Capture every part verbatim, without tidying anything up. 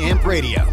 Amp Radio.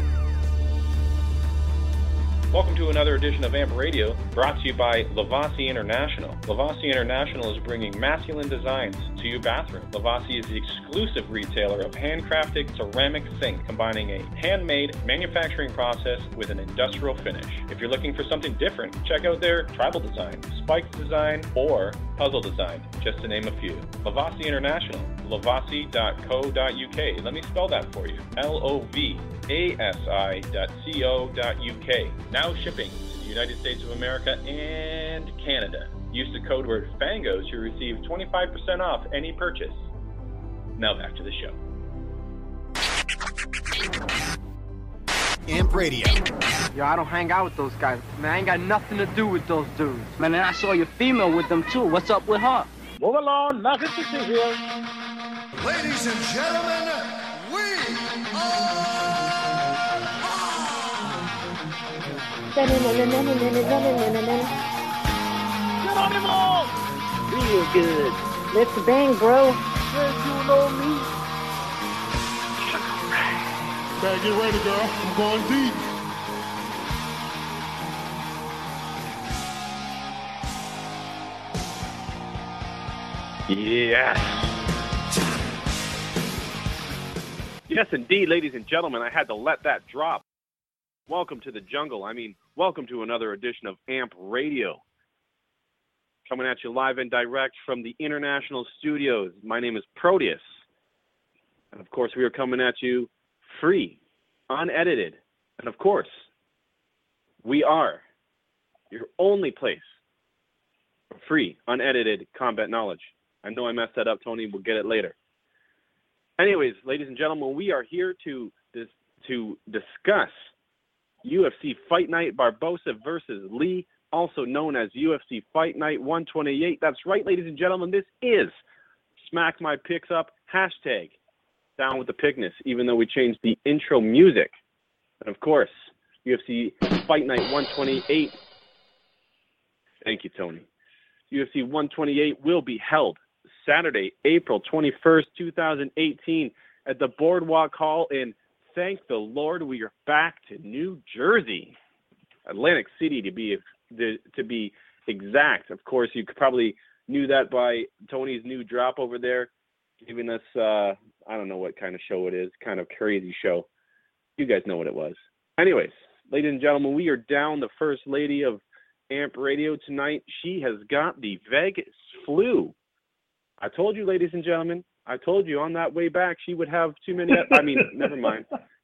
Welcome to another edition of Amp Radio, brought to you by Lavasi International. Lavasi International is bringing masculine designs to your bathroom. Lavasi is the exclusive retailer of handcrafted ceramic sink, combining a handmade manufacturing process with an industrial finish. If you're looking for something different, check out their tribal design, spiked design, or puzzle design, just to name a few. Lavasi International, lavasi dot co dot u k. Let me spell that for you. L O V A S I dot C O dot U K. Now shipping to the United States of America and Canada. Use the code word FANGOS to receive twenty-five percent off any purchase. Now back to the show. Amp Radio. Yo, I don't hang out with those guys. Man, I ain't got nothing to do with those dudes. Man, and I saw your female with them too. What's up with her? Move along, nothing to see here. Ladies and gentlemen, we are... Get on him all! Real good. Let's bang, bro. Yes, you know me. Better get ready, girl. I'm going deep. Yes. Yes, indeed, ladies and gentlemen. I had to let that drop. Welcome to the jungle. I mean, welcome to another edition of Amp Radio. Coming at you live and direct from the International Studios. My name is Proteus. And of course, we are coming at you free, unedited. And of course, we are your only place for free, unedited combat knowledge. I know I messed that up, Tony. We'll get it later. Anyways, ladies and gentlemen, we are here to dis- to discuss U F C Fight Night Barbosa versus Lee, also known as U F C Fight Night one twenty-eight. That's right, ladies and gentlemen. This is Smack My Picks Up, hashtag Down with the Pickness, even though we changed the intro music. And of course, U F C Fight Night one twenty-eight. Thank you, Tony. U F C one twenty-eight will be held Saturday, April twenty-first, twenty eighteen at the Boardwalk Hall in, thank the Lord, we are back to New Jersey, Atlantic City to be to be exact. Of course, you probably knew that by Tony's new drop over there, giving us, uh, I don't know what kind of show it is, kind of crazy show. You guys know what it was. Anyways, ladies and gentlemen, we are down the first lady of Amp Radio tonight. She has got the Vegas flu. I told you, ladies and gentlemen, I told you on that way back she would have too many. I mean, never mind.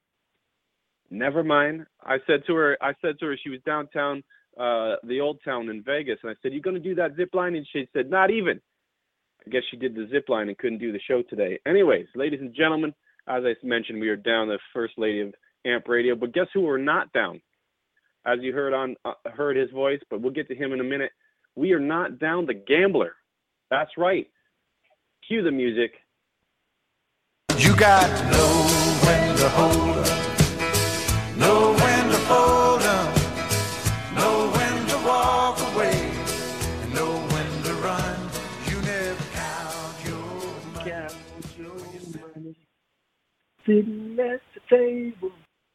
Never mind. I said to her, I said to her, she was downtown, uh, the old town in Vegas, and I said, "You going to do that zip line?" And she said, "Not even." I guess she did the zip line and couldn't do the show today. Anyways, ladies and gentlemen, as I mentioned, we are down the first lady of Amp Radio. But guess who we're not down? As you heard on uh, heard his voice, but we'll get to him in a minute. We are not down the gambler. That's right. Cue the music. You got to know when to hold up, know when to fold up, know when to walk away, and know when to run. You never count your money. Count your money. Sitting at the table.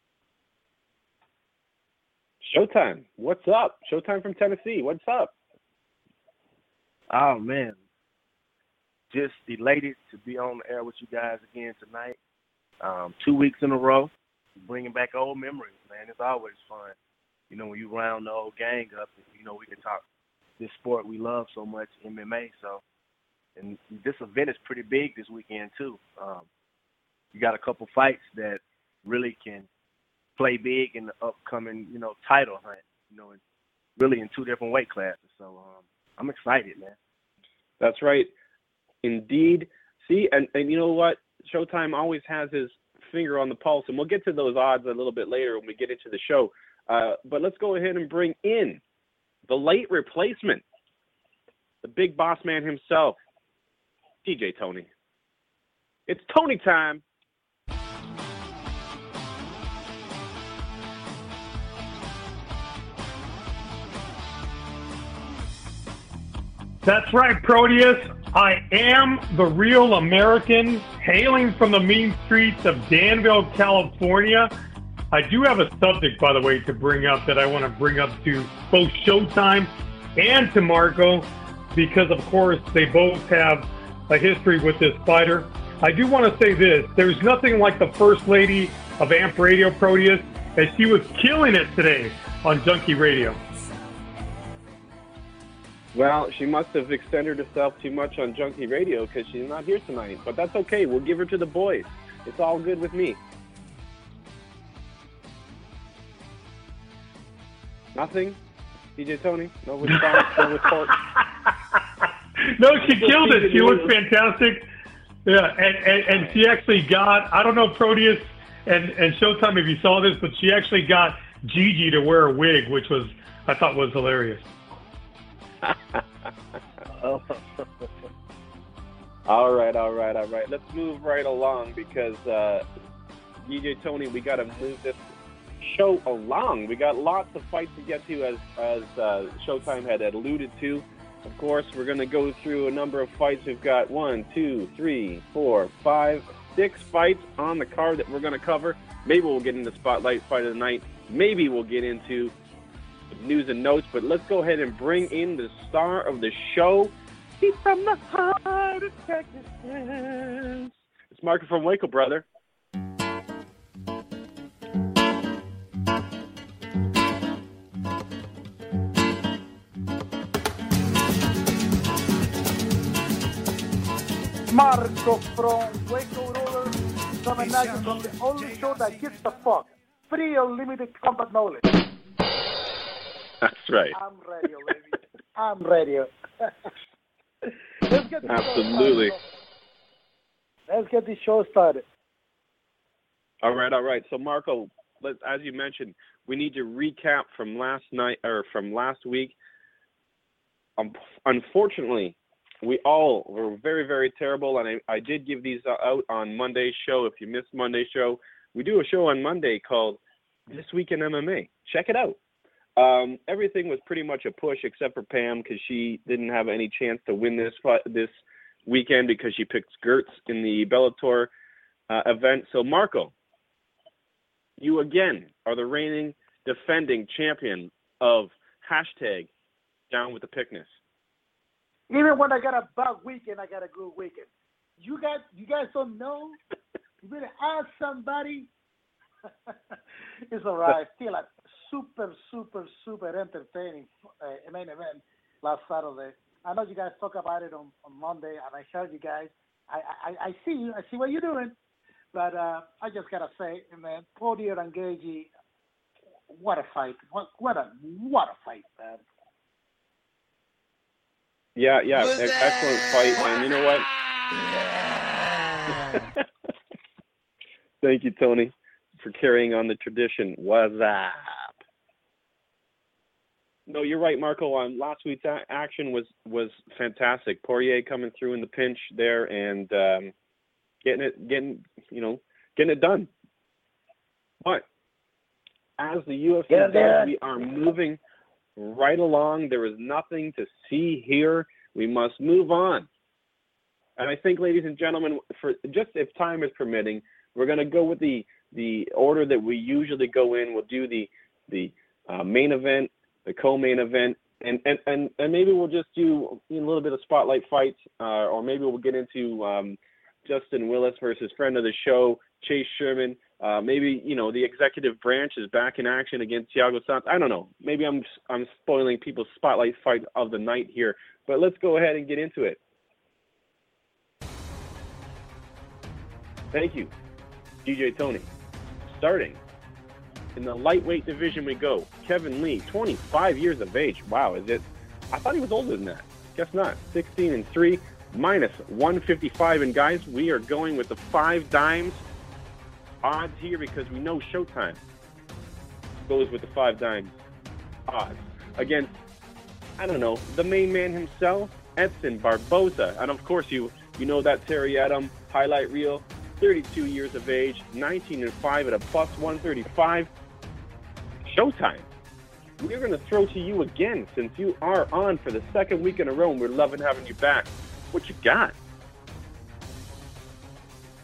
Showtime. What's up? Showtime from Tennessee. What's up? Oh, man. Just elated to be on the air with you guys again tonight. Um, two weeks in a row, bringing back old memories, man. It's always fun. You know, when you round the old gang up, you know, we can talk this sport we love so much, M M A. So, and this event is pretty big this weekend, too. Um, you got a couple fights that really can play big in the upcoming, you know, title hunt, you know, and really in two different weight classes. So um, I'm excited, man. That's right. Indeed. See, and, and you know what? Showtime always has his finger on the pulse, and we'll get to those odds a little bit later when we get into the show. Uh, but let's go ahead and bring in the late replacement, the big boss man himself, D J Tony. It's Tony time. That's right, Proteus. I am the real American, hailing from the mean streets of Danville, California. I do have a subject, by the way, to bring up that I want to bring up to both Showtime and to Marco, because, of course, they both have a history with this fighter. I do want to say this. There's nothing like the First Lady of Amp Radio, Proteus, and she was killing it today on Junkie Radio. Well, she must have extended herself too much on Junkie Radio because she's not here tonight. But that's okay. We'll give her to the boys. It's all good with me. Nothing? D J Tony? No response? No report? No, she killed it. She looked fantastic. Yeah, and, and, and she actually got, I don't know, Proteus and, and Showtime, if you saw this, but she actually got Gigi to wear a wig, which was, I thought was hilarious. all right, all right, all right. Let's move right along because uh, D J Tony, we got to move this show along. We got lots of fights to get to, as as uh, Showtime had alluded to. Of course, we're going to go through a number of fights. We've got one, two, three, four, five, six fights on the card that we're going to cover. Maybe we'll get into Spotlight Fight of the Night. Maybe we'll get into news and notes. But let's go ahead and bring in the star of the show. He's from the heart of Texas. It's Marco from Waco, brother. Marco from Waco Roller, coming at you from the only show that gives a fuck. Free unlimited combat knowledge. That's right. I'm radio, baby. I'm radio. Let's get this Absolutely. Show started. Let's get this show started. All right, all right. So, Marco, let, as you mentioned, we need to recap from last night or from last week. Um, unfortunately, we all were very, very terrible, and I, I did give these out on Monday's show. If you missed Monday's show, we do a show on Monday called This Week in M M A. Check it out. Um, everything was pretty much a push except for Pam because she didn't have any chance to win this this weekend because she picked Gertz in the Bellator uh, event. So, Marco, you again are the reigning, defending champion of hashtag Down with the Pickness. Even when I got a bad weekend, I got a good weekend. You guys, you guys don't know. You better ask somebody. It's all right. Still a super, super, super entertaining uh, main event last Saturday. I know you guys talk about it on, on Monday, and I heard you guys. I, I, I see you. I see what you're doing. But uh, I just gotta say, man, Poirier and Gaethje, what a fight! What, what a what a fight, man. Yeah, yeah, e- excellent fight, and you know what? Thank you, Tony, for carrying on the tradition. What's up? No, you're right, Marco. On last week's a- action was was fantastic. Poirier coming through in the pinch there and um, getting it, getting you know, getting it done. But as the U F C does, we are moving right along. There is nothing to see here. We must move on. And I think, ladies and gentlemen, for just if time is permitting, we're going to go with the the order that we usually go in. We'll do the the uh, main event, the co-main event, and and, and, and maybe we'll just do a little bit of spotlight fights, uh, or maybe we'll get into um, Justin Willis versus friend of the show, Chase Sherman. Uh, maybe, you know, the executive branch is back in action against Thiago Santos. I don't know. Maybe I'm I'm spoiling people's spotlight fight of the night here. But let's go ahead and get into it. Thank you, D J Tony. Starting in the lightweight division we go. Kevin Lee, twenty-five years of age. Wow, is it? I thought he was older than that. Guess not. sixteen and three, minus one fifty-five. And guys, we are going with the five dimes odds here because we know Showtime goes with the five dimes odds against, I don't know, the main man himself, Edson Barboza. And of course, you you know that Terry Adam highlight reel, thirty-two years of age, nineteen and five at a plus one thirty-five. Showtime. We're going to throw to you again since you are on for the second week in a row and we're loving having you back. What you got?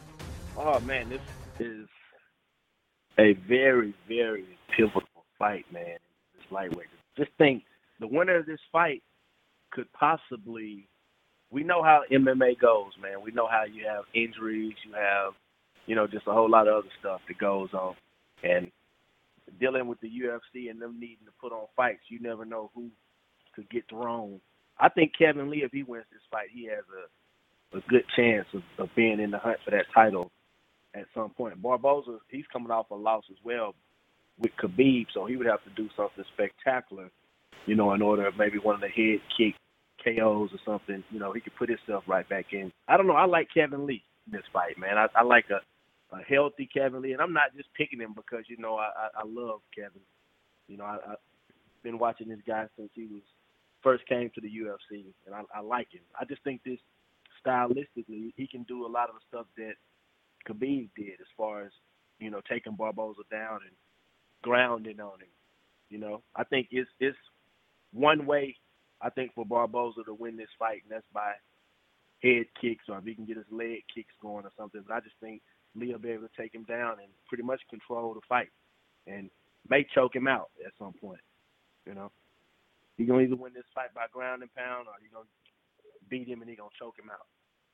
Oh man, this is a very, very pivotal fight, man. This lightweight. Just think, the winner of this fight could possibly. We know how M M A goes, man. We know how you have injuries, you have, you know, just a whole lot of other stuff that goes on, and dealing with the U F C and them needing to put on fights, you never know who could get thrown. I think Kevin Lee, if he wins this fight, he has a, a good chance of, of being in the hunt for that title at some point. Barboza, he's coming off a loss as well with Khabib, so he would have to do something spectacular, you know, in order of maybe one of the head kick K Os or something. You know, he could put himself right back in. I don't know. I like Kevin Lee in this fight, man. I, I like a, a healthy Kevin Lee, and I'm not just picking him because, you know, I, I, I love Kevin. You know, I, I've been watching this guy since he was first came to the U F C, and I, I like him. I just think this stylistically, he can do a lot of the stuff that Khabib did as far as, you know, taking Barboza down and grounding on him. You know, I think it's it's one way, I think, for Barboza to win this fight, and that's by head kicks or if he can get his leg kicks going or something. But I just think Lee will be able to take him down and pretty much control the fight and may choke him out at some point, you know. He's going to either win this fight by ground and pound or he's going to beat him and he's going to choke him out.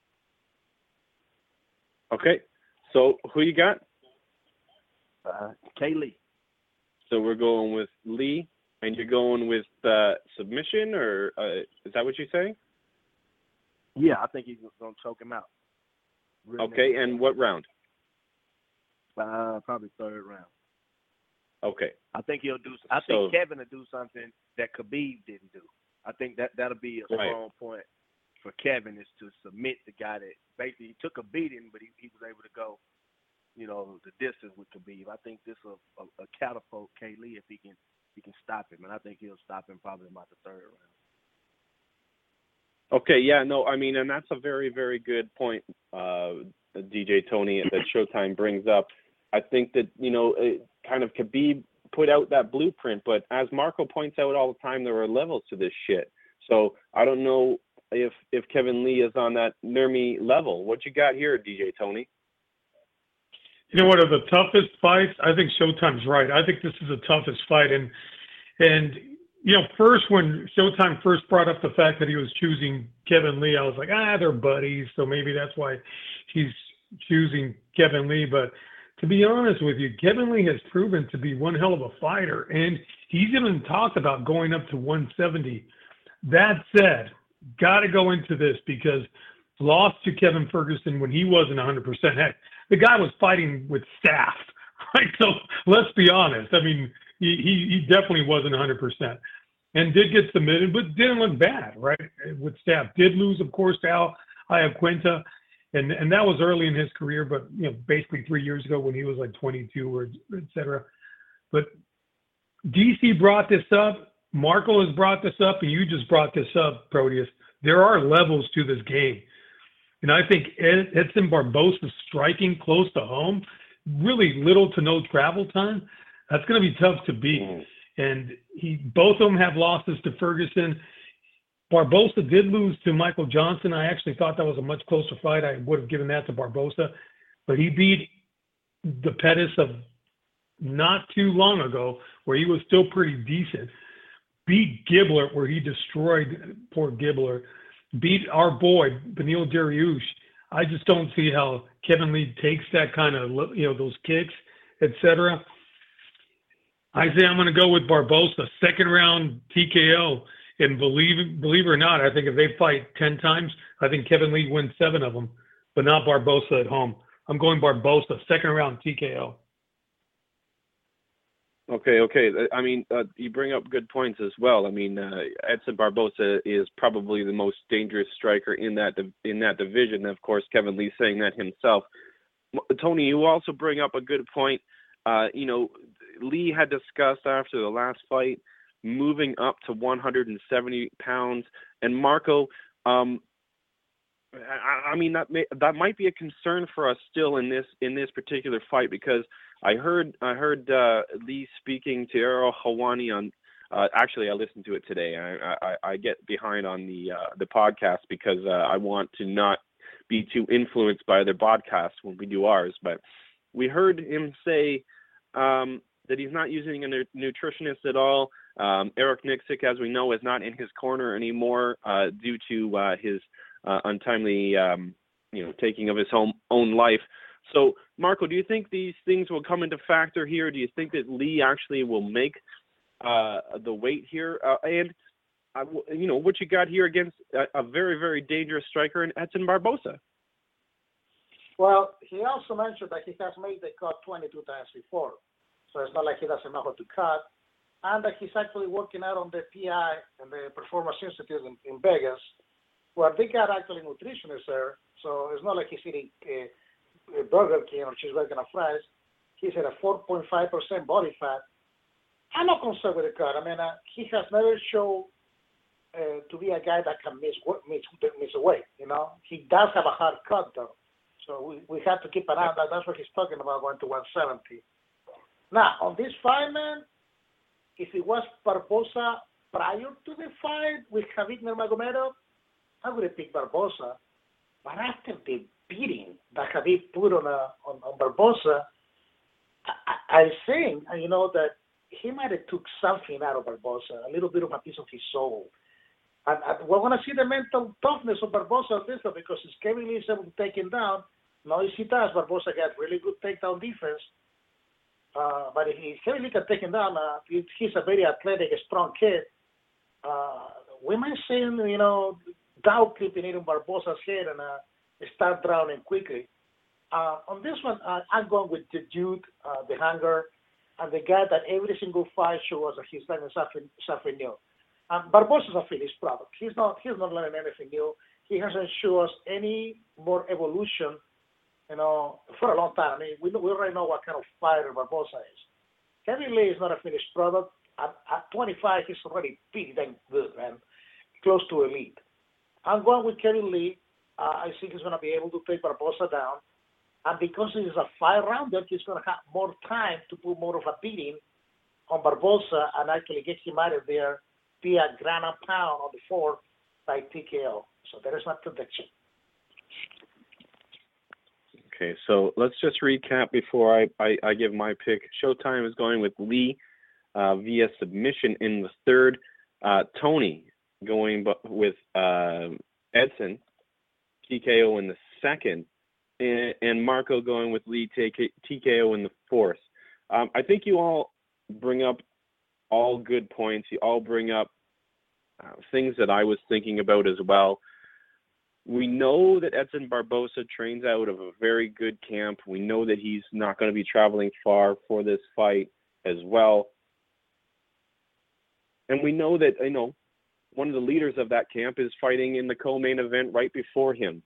Okay. So who you got? Uh, Kay Lee. So we're going with Lee, and you're going with uh, submission, or uh, is that what you're saying? Yeah, I think he's going to choke him out. Really okay, and what round? Uh, probably third round. Okay. I think he'll do. I so, think Kevin will do something that Khabib didn't do. I think that that'll be a right. strong point for Kevin, is to submit the guy that basically he took a beating, but he, he was able to go, you know, the distance with Khabib. I think this will a, a catapult Kay Lee if he can he can stop him, and I think he'll stop him probably about the third round. Okay, yeah, no, I mean, and that's a very, very good point, uh, D J Tony, that Showtime brings up. I think that, you know, it, kind of Khabib put out that blueprint, but as Marco points out all the time, there are levels to this shit. So I don't know if if Kevin Lee is on that Nurmi level. What you got here, D J Tony? You know, one of the toughest fights, I think Showtime's right. I think this is the toughest fight. And, and you know, first when Showtime first brought up the fact that he was choosing Kevin Lee, I was like, ah, they're buddies, so maybe that's why he's choosing Kevin Lee. But to be honest with you, Kevin Lee has proven to be one hell of a fighter, and he's even talked about going up to one seventy. That said, got to go into this because lost to Kevin Ferguson when he wasn't one hundred percent. Heck, the guy was fighting with staff, right? So let's be honest. I mean, he, he, he definitely wasn't one hundred percent and did get submitted, but didn't look bad, right, with staff. Did lose, of course, to Al Iaquinta, and, and that was early in his career, but, you know, basically three years ago when he was like twenty-two or et cetera. But D C brought this up. Marco has brought this up, and you just brought this up, Proteus. There are levels to this game. And I think Ed, Edson Barboza's striking close to home, really little to no travel time, that's going to be tough to beat. Mm. And he, both of them have losses to Ferguson. Barboza did lose to Michael Johnson. I actually thought that was a much closer fight. I would have given that to Barboza. But he beat the Pettis of not too long ago, where he was still pretty decent. Beat Gibler, where he destroyed poor Gibler. Beat our boy, Beneil Dariush. I just don't see how Kevin Lee takes that kind of, you know, those kicks, et cetera. I say I'm going to go with Barboza, second round T K O. And believe believe it or not, I think if they fight ten times, I think Kevin Lee wins seven of them, but not Barboza at home. I'm going Barboza, second round T K O. Okay, okay. I mean, uh, you bring up good points as well. I mean, uh, Edson Barboza is probably the most dangerous striker in that in that division. Of course, Kevin Lee saying that himself. Tony, you also bring up a good point. Uh, you know, Lee had discussed after the last fight moving up to one hundred seventy pounds, and Marco. Um, I, I mean, that may, that might be a concern for us still in this in this particular fight, because I heard I heard uh, Lee speaking to Ariel Helwani on. Uh, actually, I listened to it today. I, I, I get behind on the uh, the podcast because uh, I want to not be too influenced by their podcasts when we do ours. But we heard him say um, that he's not using a nu- nutritionist at all. Um, Eric Nicksick, as we know, is not in his corner anymore uh, due to uh, his uh, untimely, um, you know, taking of his own own life. So, Marco, do you think these things will come into factor here? Do you think that Lee actually will make uh, the weight here? Uh, and, uh, you know, what you got here against a, a very, very dangerous striker in Edson Barboza? Well, he also mentioned that he has made the cut twenty-two times before. So it's not like he doesn't know how to cut. And that he's actually working out on the P I and the Performance Institute in, in Vegas, where they got actually nutritionists there. So it's not like he's eating uh, Burger King or cheeseburger and fries. He's at a four point five percent body fat. I'm not concerned with the cut. I mean, uh, he has never shown uh, to be a guy that can miss, miss, miss a weight, you know. He does have a hard cut, though. So we, we have to keep an eye on that. That's what he's talking about, going to one seventy. Now, on this fight, man, if it was Barboza prior to the fight with Khabib Nurmagomedov, I would have picked Barboza. But after the beating that Khabib put on, a, on, on Barboza, I, I think, you know, that he might have took something out of Barboza, a little bit of a piece of his soul. And, and we're going to see the mental toughness of Barboza this time, because if Kevin Lee is able to take him down, no, if he does, Barboza got really good takedown defense. Uh, but if he, Kevin Lee can take him down, uh, he's a very athletic, strong kid. Uh, we might see him, you know, down clipping it in Barboza's head and uh, start drowning quickly. Uh, on this one, uh, I'm going with the Jude, uh, the hunger, and the guy that every single fight shows us that he's learning something, something new. Um, Barboza's a finished product. He's not, he's not learning anything new. He hasn't shown us any more evolution, you know, for a long time. I mean, we, we already know what kind of fighter Barboza is. Kevin Lee is not a finished product. At, at twenty-five, he's already pretty dang good, man. Close to elite. I'm going with Kevin Lee. Uh, I think he's going to be able to take Barboza down. And because this is a five-rounder, he's going to have more time to put more of a beating on Barboza and actually get him out of there via ground and pound on the fourth by T K O. So there is my prediction. Okay, so let's just recap before I, I, I give my pick. Showtime is going with Lee uh, via submission in the third. Uh, Tony going with uh, Edson, T K O in the second, and, and Marco going with Lee T K O in the fourth. Um, I think you all bring up all good points. You all bring up uh, things that I was thinking about as well. We know that Edson Barboza trains out of a very good camp. We know that he's not going to be traveling far for this fight as well. And we know that, you know, one of the leaders of that camp is fighting in the co-main event right before him.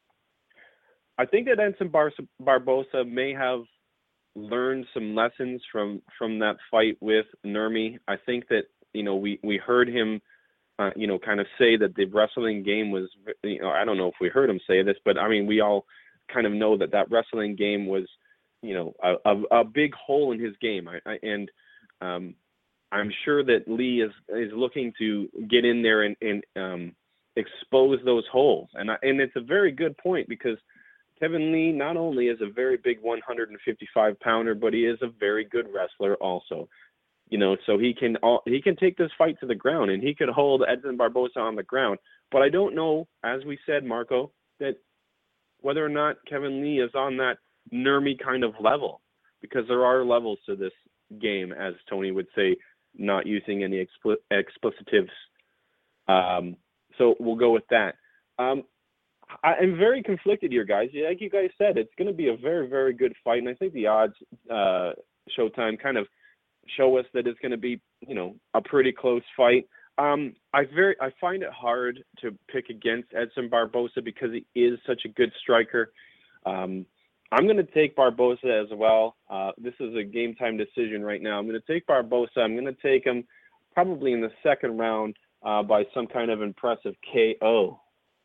I think that Edson Bar- Barboza may have learned some lessons from, from that fight with Nurmi. I think that, you know, we, we heard him, uh, you know, kind of say that the wrestling game was, you know, I don't know if we heard him say this, but I mean, we all kind of know that that wrestling game was, you know, a, a, a big hole in his game. I, I, and um, I'm sure that Lee is, is looking to get in there and, and um, expose those holes. And I, and it's a very good point, because Kevin Lee not only is a very big one fifty-five pounder, but he is a very good wrestler also. You know, so he can all, he can take this fight to the ground, and he could hold Edson Barboza on the ground. But I don't know, as we said, Marco, that whether or not Kevin Lee is on that Nurmi kind of level, because there are levels to this game, as Tony would say, not using any expl- explicitives. Um, so we'll go with that. Um, I, I'm very conflicted here, guys. Like you guys said, it's going to be a very, very good fight, and I think the odds, uh, Showtime, kind of show us that it's going to be, you know, a pretty close fight. Um, I very, I find it hard to pick against Edson Barboza because he is such a good striker. Um, I'm going to take Barboza as well. Uh, this is a game time decision right now. I'm going to take Barboza. I'm going to take him probably in the second round uh, by some kind of impressive K O.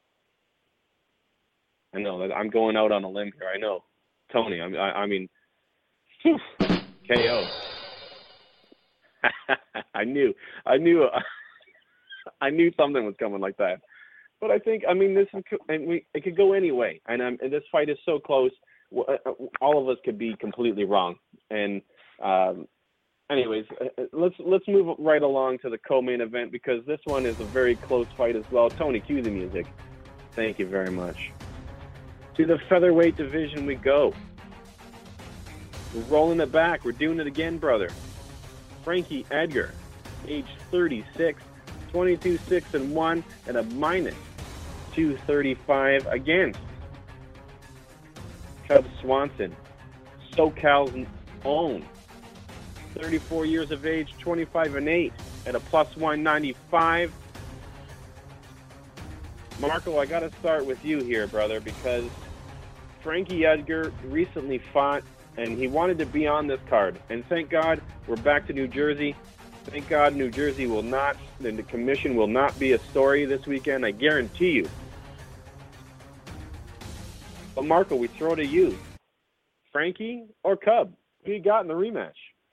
I know that I'm going out on a limb here. I know, Tony. I, I, I mean, whew, K O. I knew, I knew, I knew something was coming like that. But I think, I mean, this is, and we, it could go any way. And, um, and this fight is so close. All of us could be completely wrong. And, um, anyways, let's let's move right along to the co-main event because this one is a very close fight as well. Tony, cue the music. Thank you very much. To the featherweight division we go. We're rolling it back. We're doing it again, brother. Frankie Edgar, age thirty-six, twenty-two six and one, and a minus two thirty-five against Cub Swanson, SoCal's own, thirty-four years of age, twenty-five and eight, at a plus one ninety-five. Marco, I got to start with you here, brother, because Frankie Edgar recently fought, and he wanted to be on this card. And thank God we're back to New Jersey. Thank God New Jersey will not, and the commission will not be a story this weekend, I guarantee you. But Marco, we throw to you. Frankie or Cub? Who you got in the rematch?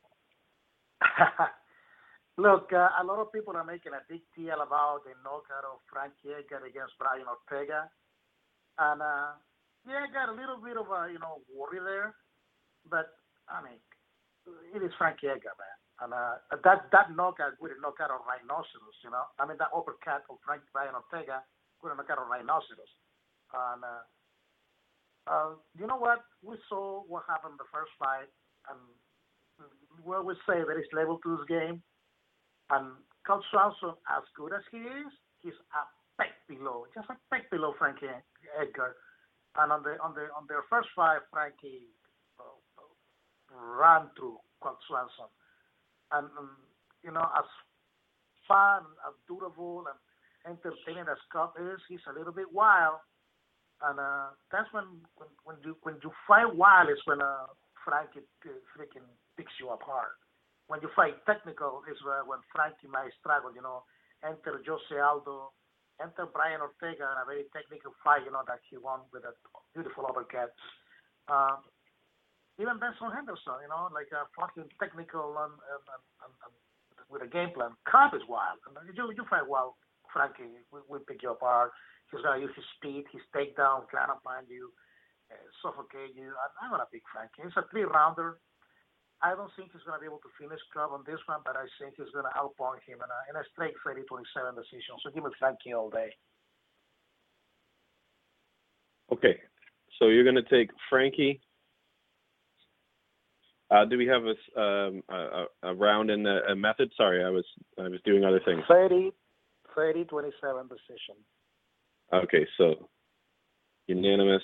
Look, uh, a lot of people are making a big deal about the knockout of Frankie Edgar against Brian Ortega. And, uh, yeah, I got a little bit of a, you know, worry there. But, I mean, it is Frankie Edgar, man. And uh, that that knockout would have knocked out a rhinoceros, you know. I mean, that uppercut of Frank Brian Ortega would have knocked out a rhinoceros. And, uh, uh, you know what? We saw what happened in the first fight. And we always say there is level to this game. And Cub Swanson, as good as he is, he's a peck below, just a peck below Frankie Edgar. And on the on the on their first fight, Frankie uh, ran through Cub Swanson. And um, you know, as fun, as durable, and entertaining as Cub is, he's a little bit wild. And uh, that's when, when when you when you fight wild is when uh, Frankie freaking picks you apart. When you fight technical is uh, when Frankie might struggle, you know. Enter Jose Aldo, enter Brian Ortega in a very technical fight, you know, that he won with a beautiful uppercut. Uh, even Benson Henderson, you know, like a fucking technical and, and, and, and with a game plan. Cub is wild. I mean, you, you fight wild, Frankie, we, we pick you apart. He's going to use his speed, his takedown, climb upon you, uh, suffocate you. I, I'm going to pick Frankie. It's a three-rounder. I don't think he's going to be able to finish Cub on this one, but I think he's going to outpoint him in a, in a straight thirty twenty-seven decision. So give me Frankie all day. Okay, so you're going to take Frankie. Uh, do we have a, um, a, a round in the a method? Sorry, I was I was doing other things. thirty twenty-seven decision. Okay, so unanimous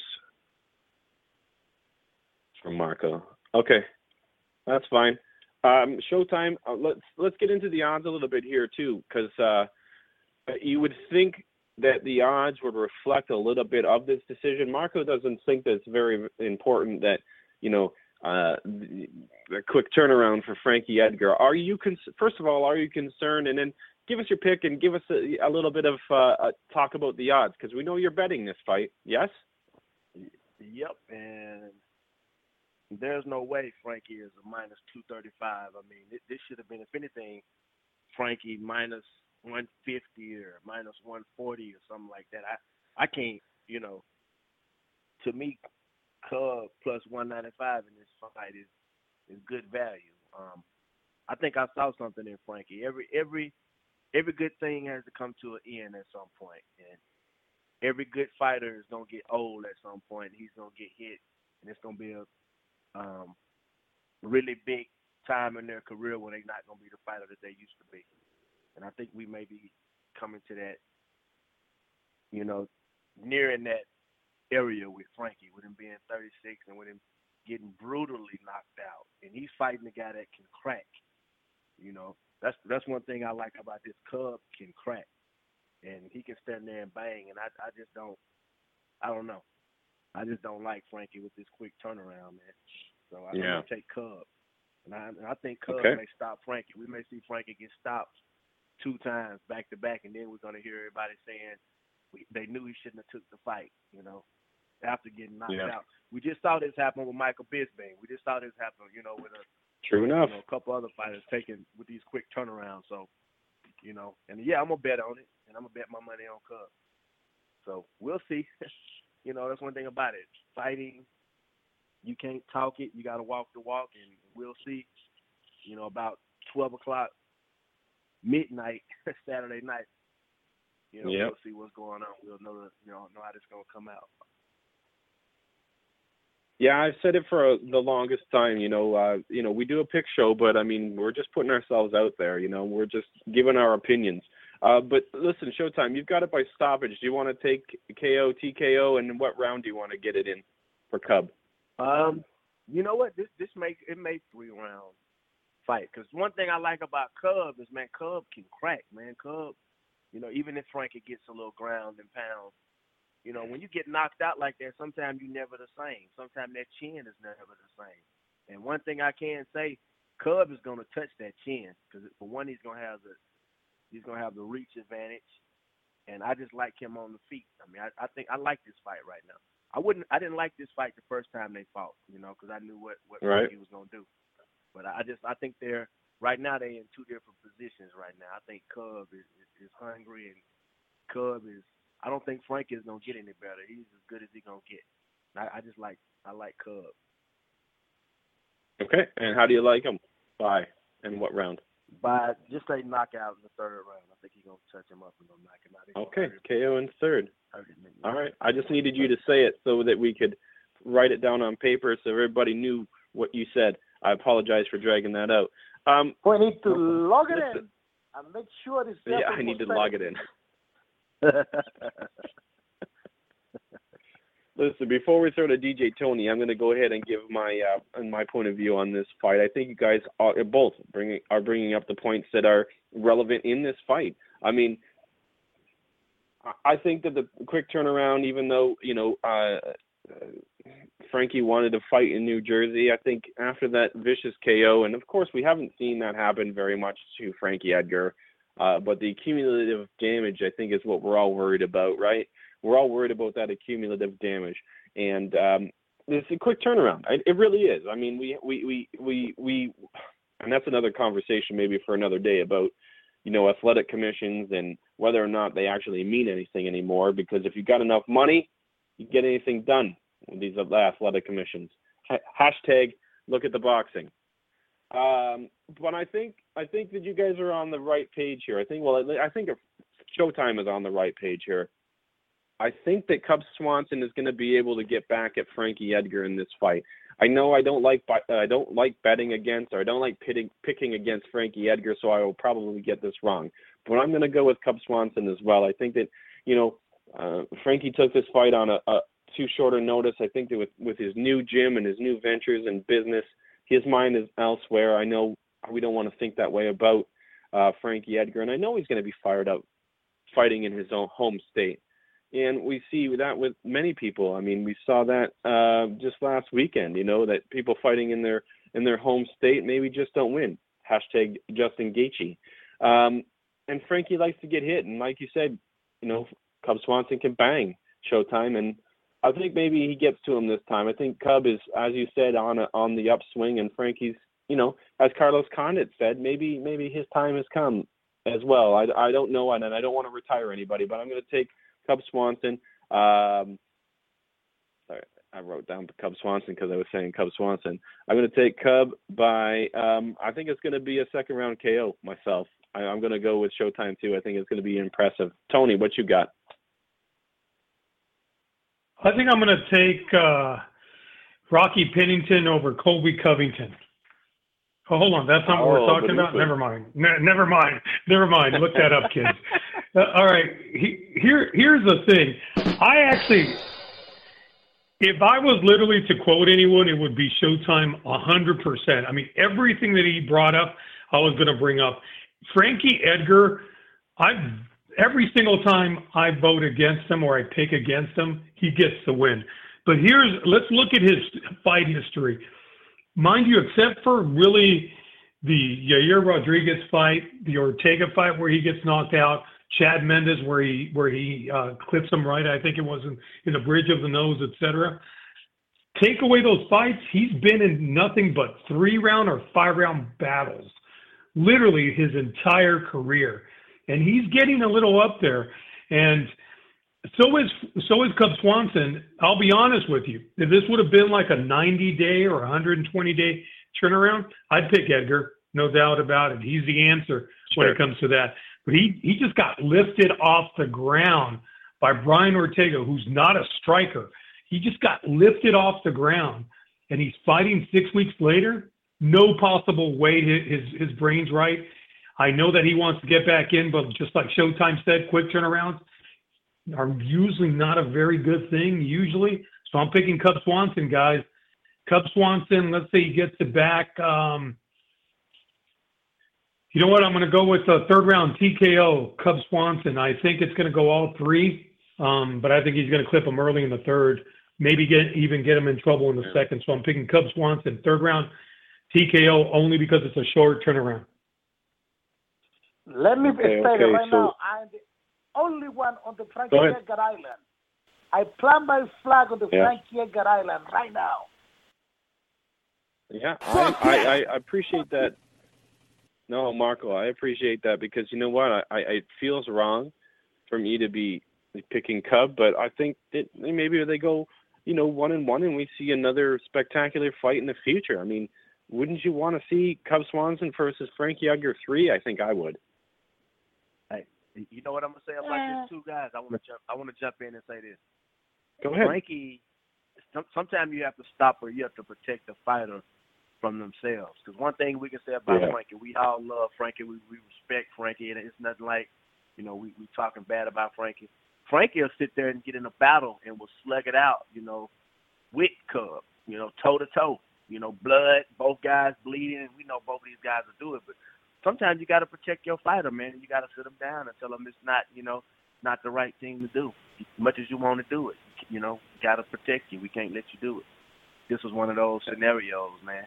from Marco. Okay. That's fine. Um, Showtime. Uh, let's let's get into the odds a little bit here too, because uh, you would think that the odds would reflect a little bit of this decision. Marco doesn't think that it's very important that you know uh, a quick turnaround for Frankie Edgar. Are you con- first of all, are you concerned? And then give us your pick and give us a, a little bit of uh, a talk about the odds because we know you're betting this fight. Yes. Yep, and there's no way Frankie is a minus two thirty-five. I mean, it, this should have been, if anything, Frankie minus one fifty or minus one forty or something like that. I, I can't, you know, to me, Cub plus one ninety-five in this fight is, is good value. Um, I think I saw something in Frankie. Every every every good thing has to come to an end at some point, and every good fighter is gonna get old at some point. He's gonna get hit, and it's gonna be a Um, really big time in their career when they're not going to be the fighter that they used to be. And I think we may be coming to that, you know, nearing that area with Frankie, with him being thirty-six and with him getting brutally knocked out. And he's fighting a guy that can crack. You know, that's that's one thing I like about this. Cub can crack. And he can stand there and bang. And I, I just don't, I don't know. I just don't like Frankie with this quick turnaround, man. So I yeah. going to take Cub. And I, and I think Cub okay. may stop Frankie. We may see Frankie get stopped two times back-to-back, and then we're going to hear everybody saying we, they knew he shouldn't have took the fight, you know, after getting knocked yeah. out. We just saw this happen with Michael Bisping. We just saw this happen, you know, with a, True enough. You know, a couple other fighters taking with these quick turnarounds. So, you know, and, yeah, I'm going to bet on it, and I'm going to bet my money on Cub. So we'll see. You know, that's one thing about it. Fighting, you can't talk it. You got to walk the walk, and we'll see. You know, about twelve o'clock, midnight, Saturday night. You know, yep. We'll see what's going on. We'll know, the, you know, know how this is going to come out. Yeah, I've said it for a, the longest time. You know, uh, you know, we do a pick show, but I mean, we're just putting ourselves out there. You know, we're just giving our opinions. Uh, but listen, Showtime, you've got it by stoppage. Do you want to take K O, T K O, and what round do you want to get it in for Cub? Um, you know what? This this makes it makes three round fight. Because one thing I like about Cub is, man, Cub can crack, man. Cub, you know, even if Frankie gets a little ground and pound, you know, when you get knocked out like that, sometimes you're never the same. Sometimes that chin is never the same. And one thing I can say, Cub is going to touch that chin because for one, he's going to have the he's going to have the reach advantage, and I just like him on the feet. I mean, I, I think I like this fight right now. I wouldn't, I didn't like this fight the first time they fought, you know, because I knew what what right. he was going to do. But I just, I think they're right now they're in two different positions right now. I think Cub is is, is hungry, and Cub is. I don't think Frankie is gonna get any better. He's as good as he's gonna get. I, I just like, I like Cub. Okay, and how do you like him? By and what round? By just a knockout in the third round. I think he's gonna touch him up and gonna knock him out. Okay, K O in third. All right. I just needed you to say it so that we could write it down on paper so everybody knew what you said. I apologize for dragging that out. Um, we need to log it in and make sure this. Yeah, I need to log it in. Listen, before we throw to D J Tony, I'm going to go ahead and give my uh, my point of view on this fight. I think you guys are both bringing are bringing up the points that are relevant in this fight. I mean, I think that the quick turnaround, even though you know uh, Frankie wanted to fight in New Jersey, I think after that vicious K O, and of course we haven't seen that happen very much to Frankie Edgar. Uh, but the cumulative damage, I think, is what we're all worried about, right? We're all worried about that accumulative damage, and um, it's a quick turnaround. It really is. I mean, we, we, we, we, we, and that's another conversation maybe for another day about, you know, athletic commissions and whether or not they actually mean anything anymore. Because if you've got enough money, you get anything done with these athletic commissions. Ha- hashtag look at the boxing. Um, but I think I think that you guys are on the right page here. I think well, I think Showtime is on the right page here. I think that Cub Swanson is going to be able to get back at Frankie Edgar in this fight. I know I don't like uh, I don't like betting against or I don't like pitting, picking against Frankie Edgar, so I will probably get this wrong. But I'm going to go with Cub Swanson as well. I think that you know uh, Frankie took this fight on a, a too short a notice. I think that with with his new gym and his new ventures and business, his mind is elsewhere. I know we don't want to think that way about uh, Frankie Edgar, and I know he's going to be fired up fighting in his own home state. And we see that with many people. I mean, we saw that uh, just last weekend, you know, that people fighting in their in their home state maybe just don't win. Hashtag Justin Gaethje. Um, and Frankie likes to get hit. And like you said, you know, Cub Swanson can bang Showtime, and I think maybe he gets to him this time. I think Cub is, as you said, on a, on the upswing, and Frankie's, you know, as Carlos Condit said, maybe maybe his time has come as well. I, I don't know, and I don't want to retire anybody, but I'm going to take Cub Swanson. Um, sorry, I wrote down Cub Swanson because I was saying Cub Swanson. I'm going to take Cub by, um, I think it's going to be a second round K O myself. I, I'm going to go with Showtime too. I think it's going to be impressive. Tony, what you got? I think I'm going to take uh, Rocky Pennington over Colby Covington. Oh, hold on. That's not what oh, we're talking about? Never mind. Ne- never mind. Never mind. Look that up, kids. Uh, all right. He, here, here's the thing. I actually, if I was literally to quote anyone, it would be Showtime one hundred percent. I mean, everything that he brought up, I was going to bring up. Frankie Edgar, I've every single time I vote against him or I pick against him, he gets the win. But here's, let's look at his fight history. Mind you, except for really the Yair Rodriguez fight, the Ortega fight where he gets knocked out, Chad Mendes where he where he uh, clips him right, I think it was in, in the bridge of the nose, et cetera. Take away those fights, he's been in nothing but three-round or five-round battles, literally his entire career. And he's getting a little up there. And So is so is Cub Swanson. I'll be honest with you. If this would have been like a ninety day or one hundred twenty day turnaround, I'd pick Edgar, no doubt about it. He's the answer Sure. when it comes to that. But he, he just got lifted off the ground by Brian Ortega, who's not a striker. He just got lifted off the ground, and he's fighting six weeks later. No possible way his his brain's right. I know that he wants to get back in, but just like Showtime said, quick turnarounds are usually not a very good thing, usually. So I'm picking Cub Swanson, guys. Cub Swanson, let's say he gets it back. Um, you know what? I'm going to go with the third round T K O, Cub Swanson. I think it's going to go all three, um, but I think he's going to clip him early in the third, maybe get even get him in trouble in the Yeah. second. So I'm picking Cub Swanson, third round T K O, only because it's a short turnaround. Let me Okay, state it okay, right so- now. I'm the only one on the Frankie Go ahead. Edgar Island. I plant my flag on the Yeah. Frankie Edgar Island right now. Yeah, I, I, I appreciate that. No, Marco, I appreciate that because you know what? I, I it feels wrong for me to be picking Cub, but I think that maybe they go, you know, one and one, and we see another spectacular fight in the future. I mean, wouldn't you want to see Cub Swanson versus Frankie Edgar three? I think I would. Hey, you know what I'm gonna say about Yeah. these two guys? I want to jump. I want to jump in and say this. Go ahead. Frankie, some, sometimes you have to stop or you have to protect the fighter from themselves. Because one thing we can say about Yeah. Frankie, we all love Frankie. We, we respect Frankie, and it's nothing like, you know, we we talking bad about Frankie. Frankie will sit there and get in a battle and will slug it out, you know, with Cub, you know, toe to toe, you know, blood, both guys bleeding, and we know both of these guys will do it. But sometimes you got to protect your fighter, man. You got to sit them down and tell them it's not, you know, not the right thing to do. As much as you want to do it, you know, got to protect you. We can't let you do it. This was one of those scenarios, man.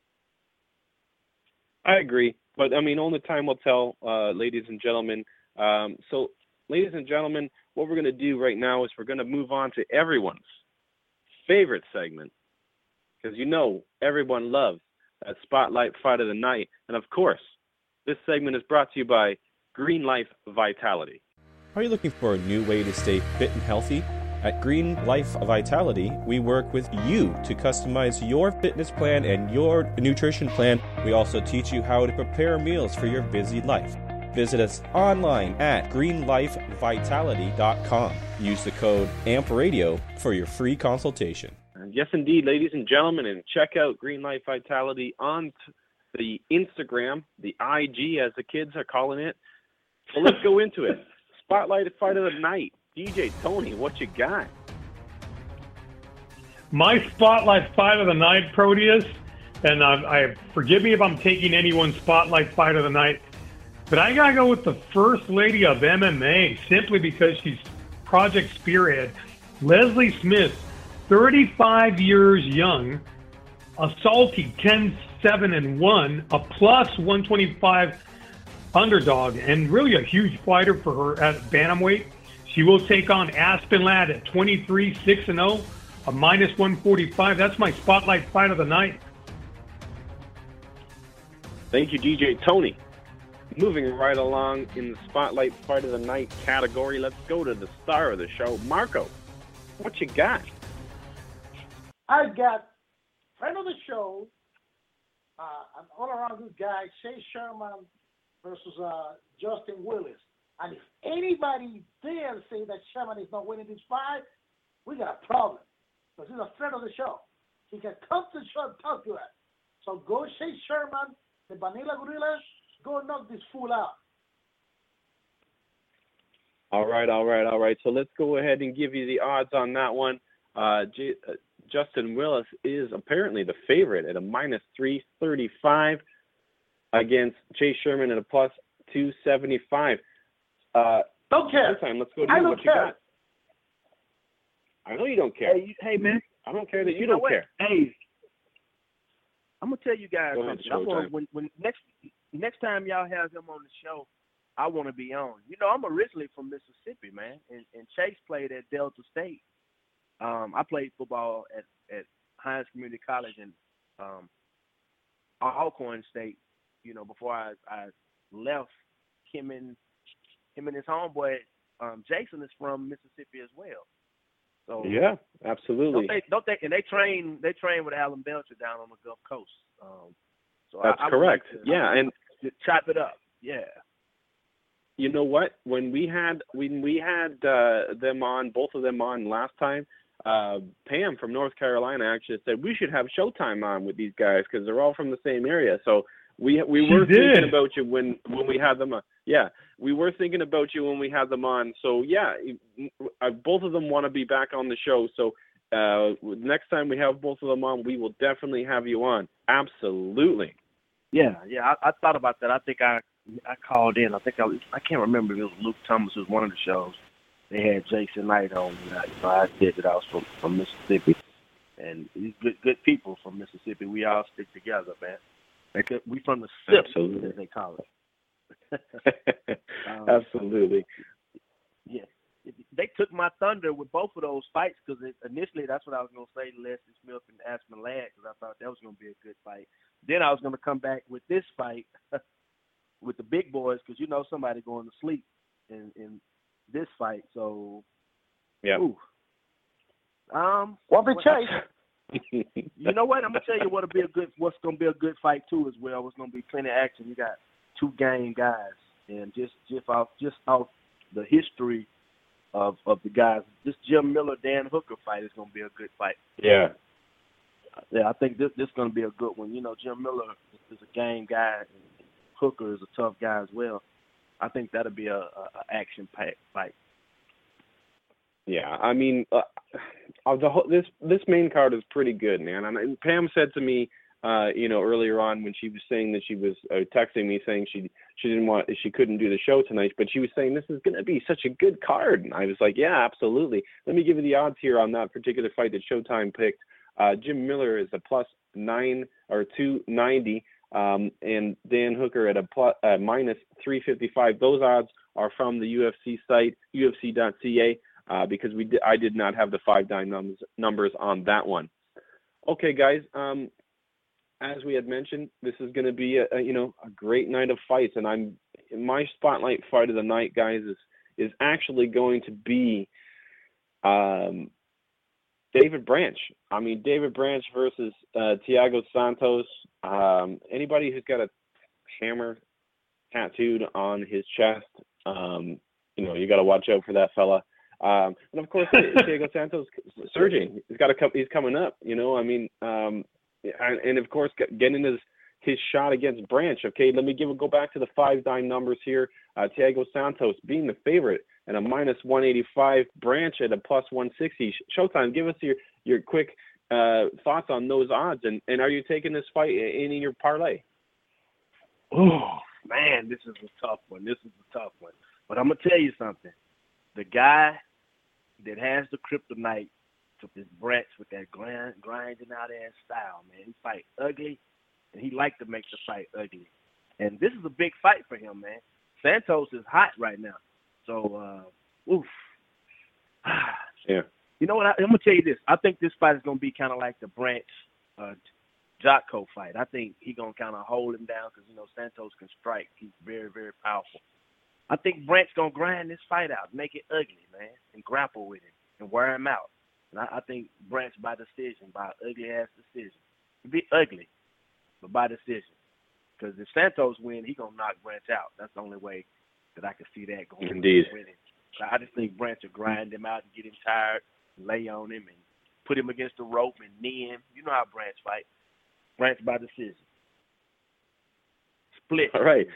I agree, but I mean, only time will tell, uh, ladies and gentlemen. Um, so, ladies and gentlemen, what we're going to do right now is we're going to move on to everyone's favorite segment, because you know everyone loves that Spotlight Fight of the Night, and of course, this segment is brought to you by Green Life Vitality. Are you looking for a new way to stay fit and healthy? At Green Life Vitality, we work with you to customize your fitness plan and your nutrition plan. We also teach you how to prepare meals for your busy life. Visit us online at green life vitality dot com. Use the code A M P radio for your free consultation. And yes, indeed, ladies and gentlemen, and check out Green Life Vitality on t- the Instagram, the I G as the kids are calling it. So let's go into it. Spotlight Fight of the Night. D J Tony, what you got? My Spotlight Fight of the Night, Proteus, and I, I forgive me if I'm taking anyone's Spotlight Fight of the Night, but I gotta go with the First Lady of M M A simply because she's Project Spearhead, Leslie Smith, thirty-five years young, a salty ten seven and one, a plus one twenty-five underdog, and really a huge fighter for her at bantamweight. She will take on Aspen Ladd at twenty-three six and oh, a minus one forty-five. That's my Spotlight Fight of the Night. Thank you, D J Tony. Moving right along in the Spotlight Fight of the Night category, let's go to the star of the show, Marco. What you got? I got friend of the show, uh, an all-around good guy, Shay Sherman versus uh, Justin Willis. And if anybody dare say that Sherman is not winning this fight, we got a problem. Because he's a friend of the show. He can come to the show and talk to us. So go Shay Sherman, the Vanilla Gorilla, go knock this fool out. All right, all right, all right. So let's go ahead and give you the odds on that one. Uh, J- uh, Justin Willis is apparently the favorite at a minus three thirty-five against Chase Sherman at a plus two seventy-five. Uh, don't care. Time. Let's go to I you. don't What care. you got? I know you don't care. Hey, you, hey man. I don't care that you, You don't know what? care. Hey, I'm gonna tell you guys Go ahead, something. I want Showtime. when when next next time y'all have him on the show, I want to be on. You know, I'm originally from Mississippi, man, and, and Chase played at Delta State. Um, I played football at at Hines Community College and um, Alcorn State. You know, before I I left him and him and his homeboy um, Jason is from Mississippi as well. So yeah, absolutely. Don't they? Don't they? And they train. They train with Alan Belcher down on the Gulf Coast. Um, so That's I, I correct. Like to, yeah, and chop it up. Yeah. You know what? When we had when we had uh, them on, both of them on last time, uh, Pam from North Carolina actually said we should have Showtime on with these guys because they're all from the same area. So we we she were did. thinking about you when, when we had them on. Yeah, we were thinking about you when we had them on. So yeah, both of them want to be back on the show. So uh, next time we have both of them on, we will definitely have you on. Absolutely. Yeah, yeah. I, I thought about that. I think I I called in. I think I was, I can't remember if it was Luke Thomas who was one of the shows. They had Jason Knight on. And I, you know, I said that I was from, from Mississippi, and these good good people from Mississippi. We all stick together, man. Like, we from the S I P, Absolutely. as they call it. um, Absolutely. Yeah. They took my thunder with both of those fights because initially that's what I was going to say to Leslie Smith and Aspen Ladd because I thought that was going to be a good fight. Then I was going to come back with this fight with the big boys because you know somebody going to sleep in, in this fight. So, yeah. Ooh. Um, Won't be chase. You know what? I'm gonna tell you what'll be a good, what's gonna be a good fight too as well. It's gonna be plenty of action. You got two game guys, and just just off just off the history of of the guys, this Jim Miller Dan Hooker fight is gonna be a good fight. Yeah. Yeah, I think this this is gonna be a good one. You know, Jim Miller is a game guy, and Hooker is a tough guy as well. I think that'll be a, a, a action packed fight. Yeah, I mean, uh, of the whole, this this main card is pretty good, man. And, and Pam said to me, uh, you know, earlier on when she was saying that she was uh, texting me saying she she didn't want she couldn't do the show tonight, but she was saying this is going to be such a good card, and I was like, yeah, absolutely. Let me give you the odds here on that particular fight that Showtime picked. Uh, Jim Miller is a plus nine or two ninety, um, and Dan Hooker at a plus, uh, minus three fifty-five. Those odds are from the U F C site, U F C dot C A. Uh, because we di- I did not have the five dime numbers, numbers on that one. Okay, guys. Um, as we had mentioned, this is going to be a, a you know a great night of fights, and I'm my spotlight fight of the night, guys, is is actually going to be um, David Branch. I mean, David Branch versus uh, Thiago Santos. Um, anybody who's got a hammer tattooed on his chest, um, you know, you got to watch out for that fella. Um, and of course, Thiago Santos surging. He's got a couple. He's coming up. You know, I mean, um, and, and of course, getting his his shot against Branch. Okay, let me give go back to the five dime numbers here. Uh, Thiago Santos being the favorite and a minus one eighty-five. Branch at a plus one sixty. Showtime, give us your your quick uh, thoughts on those odds. And, and are you taking this fight in, in your parlay? Oh man, this is a tough one. This is a tough one. But I'm gonna tell you something. The guy that has the kryptonite to his Branch with that grind, grinding out ass style, man. He fight ugly, and he like to make the fight ugly. And this is a big fight for him, man. Santos is hot right now. So, uh, oof. Yeah. You know what? I, I'm going to tell you this. I think this fight is going to be kind of like the Branch uh, Jotko fight. I think he's going to kind of hold him down because, you know, Santos can strike. He's very, very powerful. I think Brent's going to grind this fight out, make it ugly, man, and grapple with him and wear him out. And I, I think Brent's by decision, by ugly-ass decision. It'll be ugly, but by decision. Because if Santos win, he's going to knock Brent out. That's the only way that I can see that going. Indeed. Winning. So I just think Brent will grind him out and get him tired, and lay on him, and put him against the rope and knee him. You know how Brent's fight. Brent's by decision. Split. All right.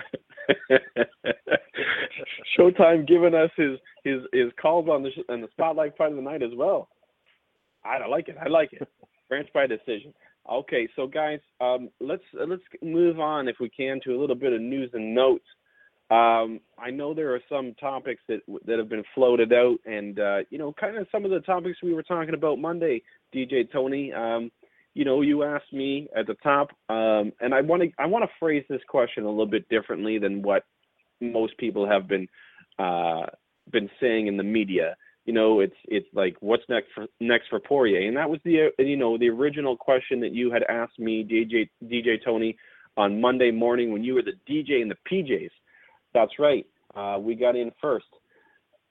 Showtime giving us his his his calls on the sh- on the spotlight fight of the night as well. I like it. I like it. Branch by decision. Okay, so guys, um, let's uh, let's move on if we can to a little bit of news and notes. Um, I know there are some topics that that have been floated out, and uh, you know, kind of some of the topics we were talking about Monday, D J Tony. Um, You know, you asked me at the top, um, and I want to I want to phrase this question a little bit differently than what most people have been uh, been saying in the media. You know, it's it's like what's next for next for Poirier, and that was the uh, you know the original question that you had asked me, D J D J Tony, on Monday morning when you were the D J in the P Js. That's right, uh, we got in first.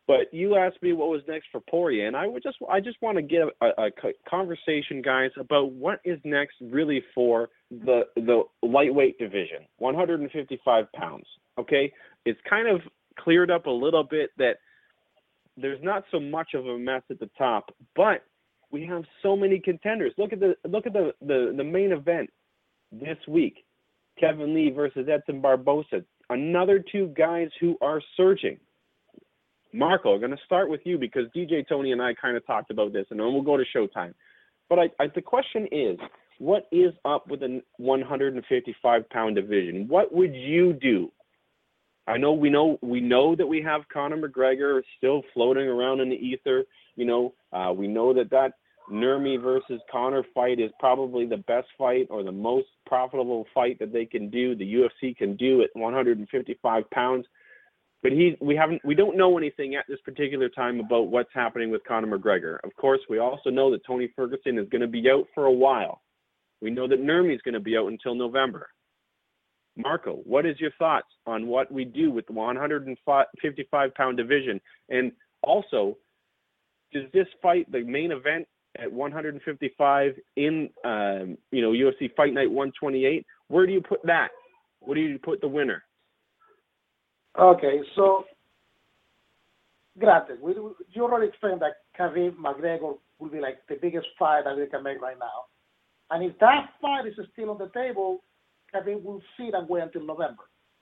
But you asked me what was next for Poirier, and I would just I just want to get a, a, a conversation, guys, about what is next really for the the lightweight division, one fifty-five pounds. Okay, it's kind of cleared up a little bit that there's not so much of a mess at the top, but we have so many contenders. Look at the look at the the, the main event this week: Kevin Lee versus Edson Barbosa. Another two guys who are surging. Marco, I'm going to start with you because D J Tony and I kind of talked about this, and then we'll go to Showtime. But I, I, the question is, what is up with the one fifty-five pound division? What would you do? I know we know we know that we have Conor McGregor still floating around in the ether. You know, uh, we know that that Nurmi versus Conor fight is probably the best fight or the most profitable fight that they can do. The U F C can do at one fifty-five pounds. But he, we haven't, we don't know anything at this particular time about what's happening with Conor McGregor. Of course, we also know that Tony Ferguson is going to be out for a while. We know that Nurmi is going to be out until November. Marco, what is your thoughts on what we do with the one fifty-five pound division? And also, does this fight, the main event at one fifty-five in, um, you know, U F C Fight Night one twenty-eight, where do you put that? Where do you put the winner? Okay, so granted, we, you already explained that Khabib McGregor will be like the biggest fight that they can make right now. And if that fight is still on the table, Khabib will sit and wait until November.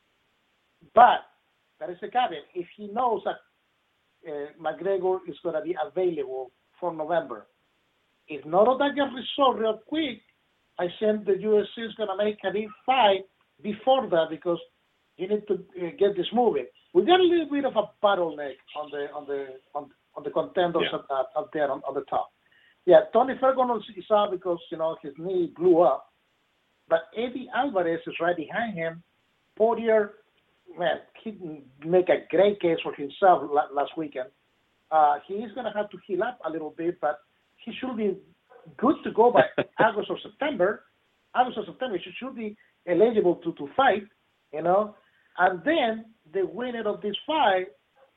But that is a caveat. If he knows that uh, McGregor is going to be available for November, if none of that gets resolved real quick, I think the U F C is going to make Khabib fight before that because you need to uh, get this moving. We got a little bit of a bottleneck on the on the on, on the contenders yeah. up, up, up there on, on the top. Yeah, Tony Ferguson is out because you know his knee blew up, but Eddie Alvarez is right behind him. Poirier, man, he make a great case for himself last weekend. Uh, he is going to have to heal up a little bit, but he should be good to go by August or September. August or September, he should be eligible to, to fight, you know. And then the winner of this fight,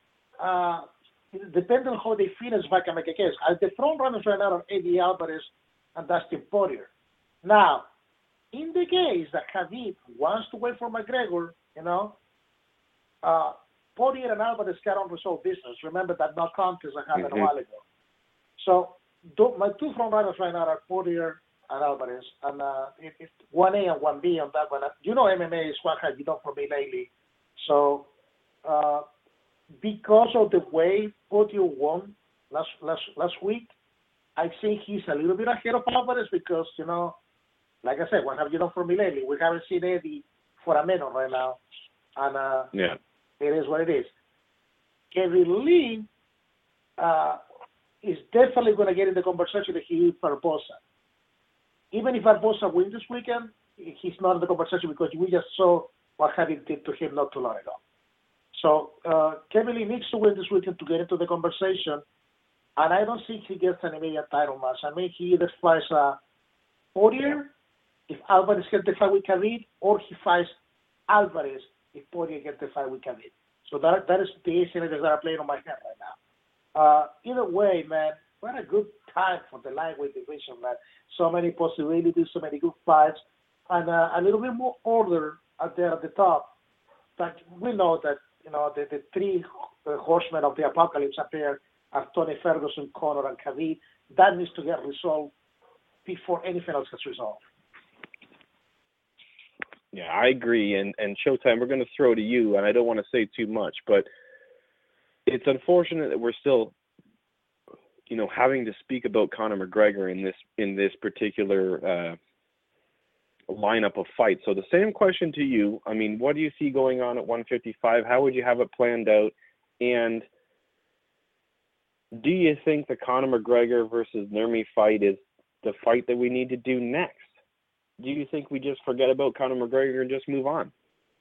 uh, depending on how they finish, if I can make a case. As the front runners right now are Eddie Alvarez and Dustin Poirier. Now, in the case that Khabib wants to wait for McGregor, you know, uh, Poirier and Alvarez got unresolved business. Remember that no contest that happened mm-hmm. a while ago. So my two front runners right now are Poirier and Alvarez, and uh, it, it's one A and one B on that one. You know, M M A is what have you done for me lately. So uh, because of the way Poirier won last last last week, I think he's a little bit ahead of Alvarez because you know, like I said, what have you done for me lately? We haven't seen Eddie for a minute right now, and uh, yeah, it is what it is. Kevin Lee uh, is definitely going to get in the conversation that he is Barbosa. Even if Barbosa wins this weekend, he's not in the conversation because we just saw what Khabib did to him not too long ago. So uh, Kevin Lee needs to win this weekend to get into the conversation, and I don't think he gets an immediate title match. I mean, he either fights uh, Poirier if Alvarez gets the fight with Khabib, or he fights Alvarez if Poirier gets the fight with Khabib. So that that is the scenarios that are playing on my head right now. Uh, either way, man, what a good time for the lightweight division, man. So many possibilities, so many good fights, and uh, a little bit more order out there at the top. But we know that, you know, the, the three uh, horsemen of the apocalypse up there are Tony Ferguson, Conor, and Khabib. That needs to get resolved before anything else gets resolved. Yeah, I agree. And, and Showtime, we're going to throw to you, and I don't want to say too much, but it's unfortunate that we're still, you know, having to speak about Conor McGregor in this in this particular uh, lineup of fights. So the same question to you. I mean, what do you see going on at one fifty-five? How would you have it planned out? And do you think the Conor McGregor versus Nurmi fight is the fight that we need to do next? Do you think we just forget about Conor McGregor and just move on?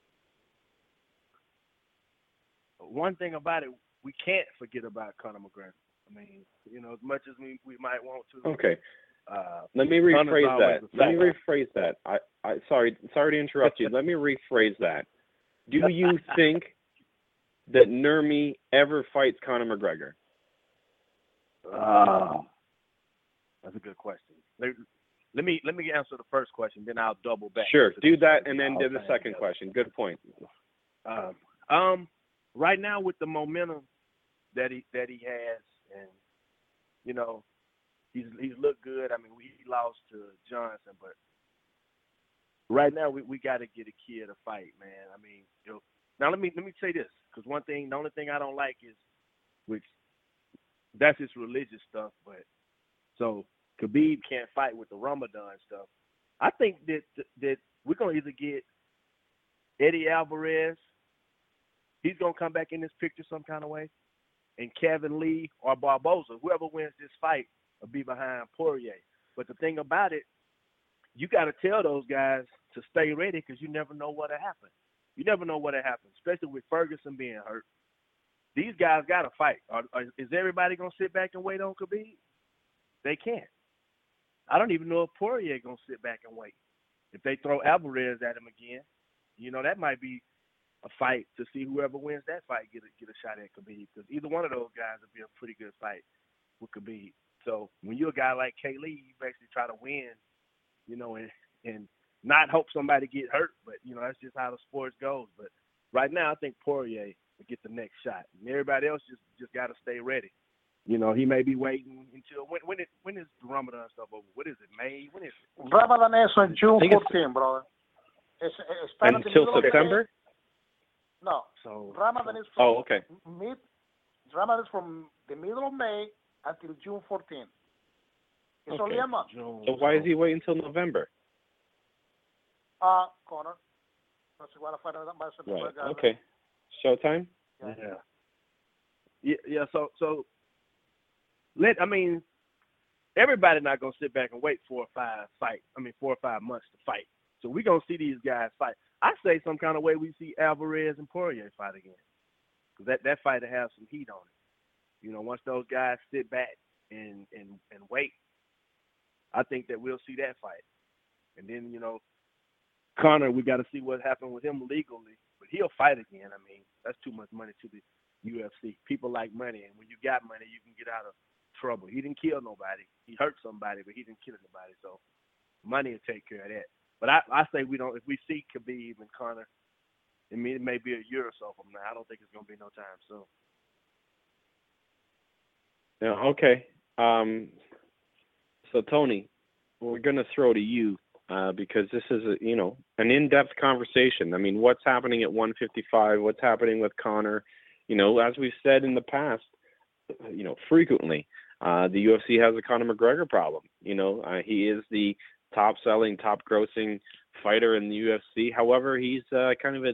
One thing about it, we can't forget about Conor McGregor. I mean, you know, as much as we, we might want to. Okay. Uh, Let me rephrase that. Let me rephrase that. I, I sorry, sorry to interrupt you. Let me rephrase that. Do you think that Nurmi ever fights Conor McGregor? Uh, that's a good question. Let, let me let me answer the first question, then I'll double back. Sure, do that, and then do the second question. Good point. Um, um, right now with the momentum that he that he has, and you know, he's he's looked good. I mean, we he lost to Johnson, but right now we, we got to get a kid a fight, man. I mean, you know, now let me let me say this, because one thing, the only thing I don't like is, which that's just religious stuff, but so Khabib can't fight with the Ramadan stuff. I think that that we're gonna either get Eddie Alvarez, he's gonna come back in this picture some kind of way, and Kevin Lee or Barboza, whoever wins this fight will be behind Poirier. But the thing about it, you got to tell those guys to stay ready, because you never know what'll happen. You never know what'll happen, especially with Ferguson being hurt. These guys got to fight. Are, are, is everybody going to sit back and wait on Khabib? They can't. I don't even know if Poirier going to sit back and wait. If they throw Alvarez at him again, you know, that might be a fight to see whoever wins that fight get a, get a shot at Khabib, because either one of those guys would be a pretty good fight with Khabib. So when you're a guy like K. Lee, you basically try to win, you know, and, and not hope somebody get hurt. But, you know, that's just how the sport goes. But right now, I think Poirier will get the next shot. And everybody else just, just got to stay ready. You know, he may be waiting until when when, it, when is the Ramadan stuff over? What is it, May? When is it? Ramadan is on June fourteenth, brother. It's, it's until September? No. So Ramadan is from oh, okay. mid. Ramadan is from the middle of May until June fourteenth. It's okay. only a month. So why is he waiting until November? Uh, Conor. Right. Okay. Showtime. Yeah. Yeah. Yeah. So so. Let I mean, everybody not gonna sit back and wait four or five fight. I mean, four or five months to fight. So we're gonna see these guys fight. I say some kind of way we see Alvarez and Poirier fight again, because that that fight will have some heat on it. You know, once those guys sit back and and and wait, I think that we'll see that fight. And then, you know, Conor, we got to see what happened with him legally, but he'll fight again. I mean, that's too much money to the U F C. People like money, and when you got money, you can get out of trouble. He didn't kill nobody. He hurt somebody, but he didn't kill anybody. So money will take care of that. But I, I say we don't. If we see Khabib and Conor, I mean, it may be a year or so from now. I don't think it's gonna be no time soon. Yeah. Okay. Um, so Tony, we're gonna throw to you uh, because this is a you know an in-depth conversation. I mean, what's happening at one fifty-five? What's happening with Conor? You know, as we've said in the past, you know, frequently. Uh, the U F C has a Conor McGregor problem. You know, uh, he is the top-selling, top-grossing fighter in the U F C. However, he's uh, kind of a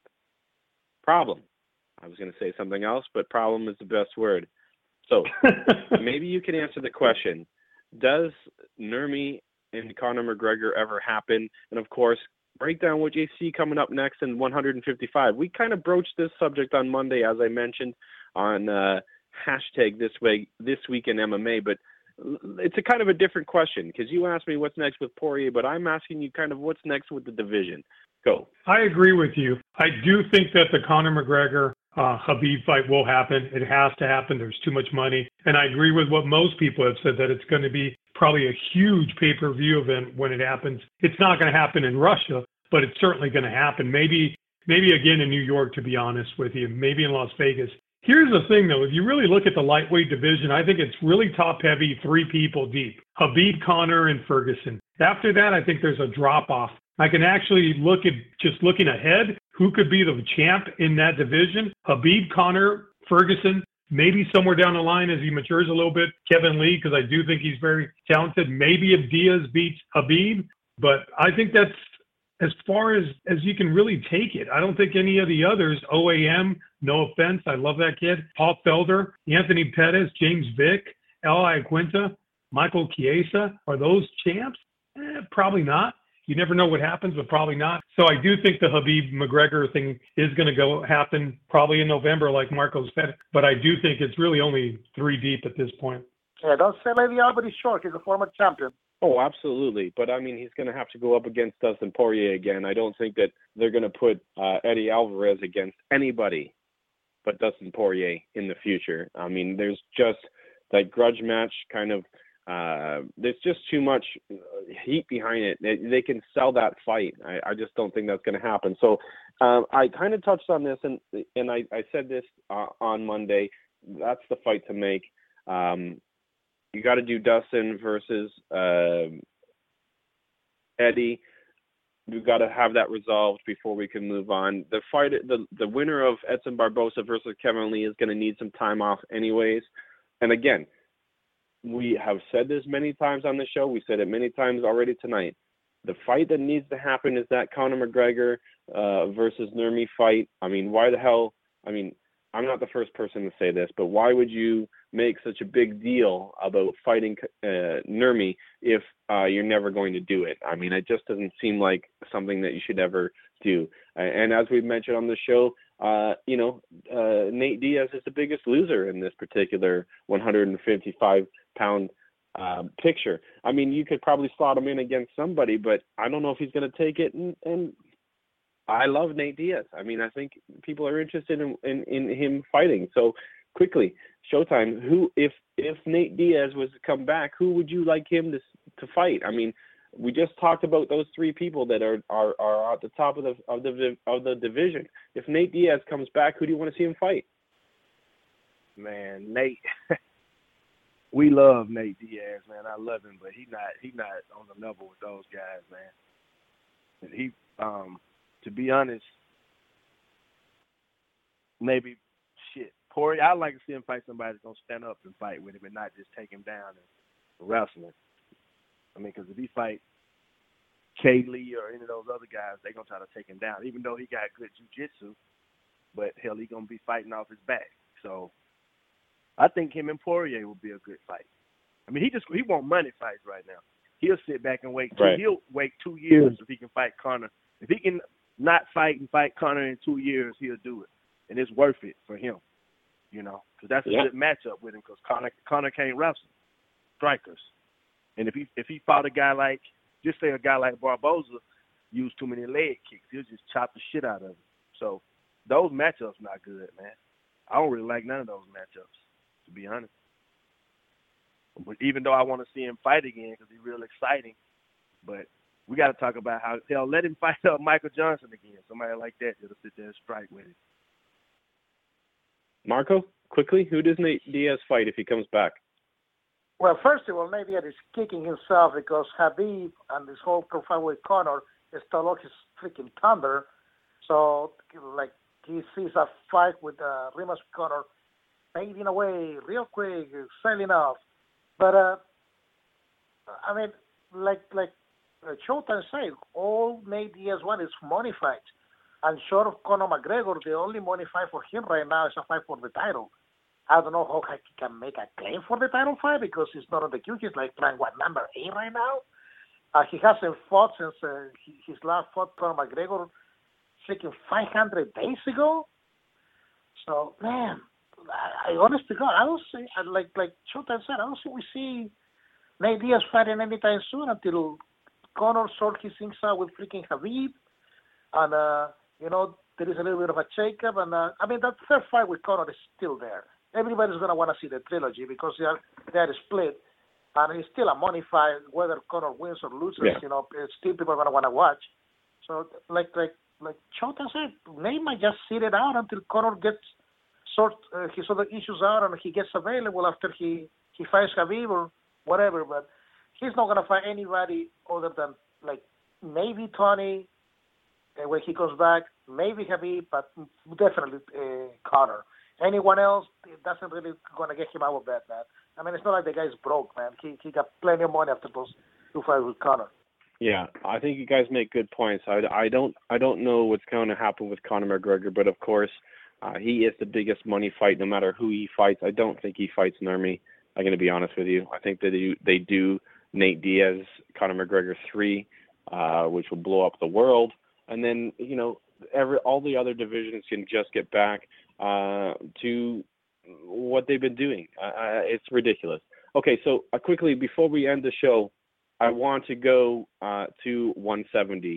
problem. I was going to say something else, but problem is the best word. So maybe you can answer the question, does Nurmi and Conor McGregor ever happen? And, of course, break down what you see coming up next in one fifty-five. We kind of broached this subject on Monday, as I mentioned, on uh, – hashtag this way this week in M M A, but it's a kind of a different question, because you asked me what's next with Poirier, but I'm asking you kind of what's next with the division. Go. I agree with you. I do think that the Conor McGregor uh, Khabib fight will happen. It has to happen. There's too much money, and I agree with what most people have said, that it's going to be probably a huge pay-per-view event when it happens. It's not going to happen in Russia, but it's certainly going to happen. Maybe maybe again in New York, to be honest with you. Maybe in Las Vegas. Here's the thing, though. If you really look at the lightweight division, I think it's really top-heavy, three people deep. Khabib, Conor, and Ferguson. After that, I think there's a drop-off. I can actually look at, just looking ahead, who could be the champ in that division. Khabib, Conor, Ferguson, maybe somewhere down the line as he matures a little bit, Kevin Lee, because I do think he's very talented. Maybe if Diaz beats Khabib. But I think that's as far as, as you can really take it. I don't think any of the others, O A M, no offense, I love that kid, Paul Felder, Anthony Pettis, James Vick, L I Quinta, Michael Chiesa, are those champs? Eh, probably not. You never know what happens, but probably not. So I do think the Khabib-McGregor thing is going to go happen probably in November, like Marco said. But I do think it's really only three deep at this point. Yeah, don't say Lady Albert is short. He's a former champion. Oh, absolutely. But, I mean, he's going to have to go up against Dustin Poirier again. I don't think that they're going to put uh, Eddie Alvarez against anybody but Dustin Poirier in the future. I mean, there's just that grudge match kind of, uh, there's just too much heat behind it. They, they can sell that fight. I, I just don't think that's going to happen. So um, I kind of touched on this, and and I, I said this uh, on Monday. That's the fight to make. Um, you got to do Dustin versus uh, Eddie. We've got to have that resolved before we can move on. The fight, the the winner of Edson Barbosa versus Kevin Lee is going to need some time off anyways. And again, we have said this many times on the show. We said it many times already tonight. The fight that needs to happen is that Conor McGregor uh, versus Nurmi fight. I mean, why the hell? I mean, I'm not the first person to say this, but why would you make such a big deal about fighting uh, Nurmi if uh, you're never going to do it? I mean, it just doesn't seem like something that you should ever do. Uh, and as we've mentioned on the show, uh, you know, uh, Nate Diaz is the biggest loser in this particular one fifty-five pound uh, picture. I mean, you could probably slot him in against somebody, but I don't know if he's going to take it. And, and I love Nate Diaz. I mean, I think people are interested in, in, in him fighting. So quickly, Showtime, who, if if Nate Diaz was to come back, who would you like him to to fight? I mean, we just talked about those three people that are, are, are at the top of the of the of the division. If Nate Diaz comes back, who do you want to see him fight? Man, Nate, we love Nate Diaz, man. I love him, but he not he not on the level with those guys, man. And he, um, to be honest, maybe shit. Poirier, I'd like to see him fight somebody that's gonna stand up and fight with him and not just take him down and wrestle him. I mean, because if he fight Kay Lee or any of those other guys, they're gonna try to take him down, even though he got good jiu-jitsu. But hell, he gonna be fighting off his back. So I think him and Poirier will be a good fight. I mean, he just he want money fights right now. He'll sit back and wait. Two, right. He'll wait two years if he can fight Conor. If he can not fight and fight Conor in two years, he'll do it, and it's worth it for him. You know, because that's a yeah. good matchup with him. Because Conor Conor can't wrestle strikers, and if he if he fought a guy like just say a guy like Barboza used too many leg kicks, he'll just chop the shit out of him. So those matchups not good, man. I don't really like none of those matchups, to be honest. But even though I want to see him fight again because he's real exciting, but we got to talk about how hell let him fight up Michael Johnson again. Somebody like that that'll sit there and strike with him. Marco, quickly, who does Nate Diaz fight if he comes back? Well, first of all, maybe he's kicking himself because Khabib and this whole profile with Conor stole off his freaking thunder. So, like, he sees a fight with uh, Rimas Conor fading away real quick, sailing off. But, uh, I mean, like like uh, Showtime said, all Nate Diaz wants is money fights. And short of Conor McGregor, the only money fight for him right now is a fight for the title. I don't know how he can make a claim for the title fight because he's not on the queue. He's like trying, what, number eight right now? Uh, he hasn't fought since uh, he, his last fought Conor McGregor freaking five hundred days ago. So, man, I, I honest to God, I don't see, like like Showtime said, I don't think we see Nate Diaz fighting anytime soon until Conor sort his things out with freaking Khabib. And, uh, you know, there is a little bit of a shake-up. And, uh, I mean, that third fight with Conor is still there. Everybody's going to want to see the trilogy because they are, they are split. And it's still a money fight, whether Conor wins or loses, yeah. you know, it's still people are going to want to watch. So, like like like Chota said, Nate might just sit it out until Conor gets sort uh, his other issues out and he gets available after he, he fights Khabib or whatever. But he's not going to fight anybody other than, like, maybe Tony uh, when he comes back, maybe Khabib, but definitely uh, Conor. Anyone else, it doesn't really going to get him out of that, man. I mean, it's not like the guy's broke, man. He he got plenty of money after those two fights with Conor. Yeah, I think you guys make good points. I, I don't I don't know what's going to happen with Conor McGregor, but of course, uh, he is the biggest money fight no matter who he fights. I don't think he fights Nurmi. I'm going to be honest with you. I think that they do, they do Nate Diaz, Conor McGregor three, uh, which will blow up the world, and then you know every all the other divisions can just get back uh, to what they've been doing. Uh, it's ridiculous. Okay, so uh, quickly, before we end the show, I want to go uh, to one seventy.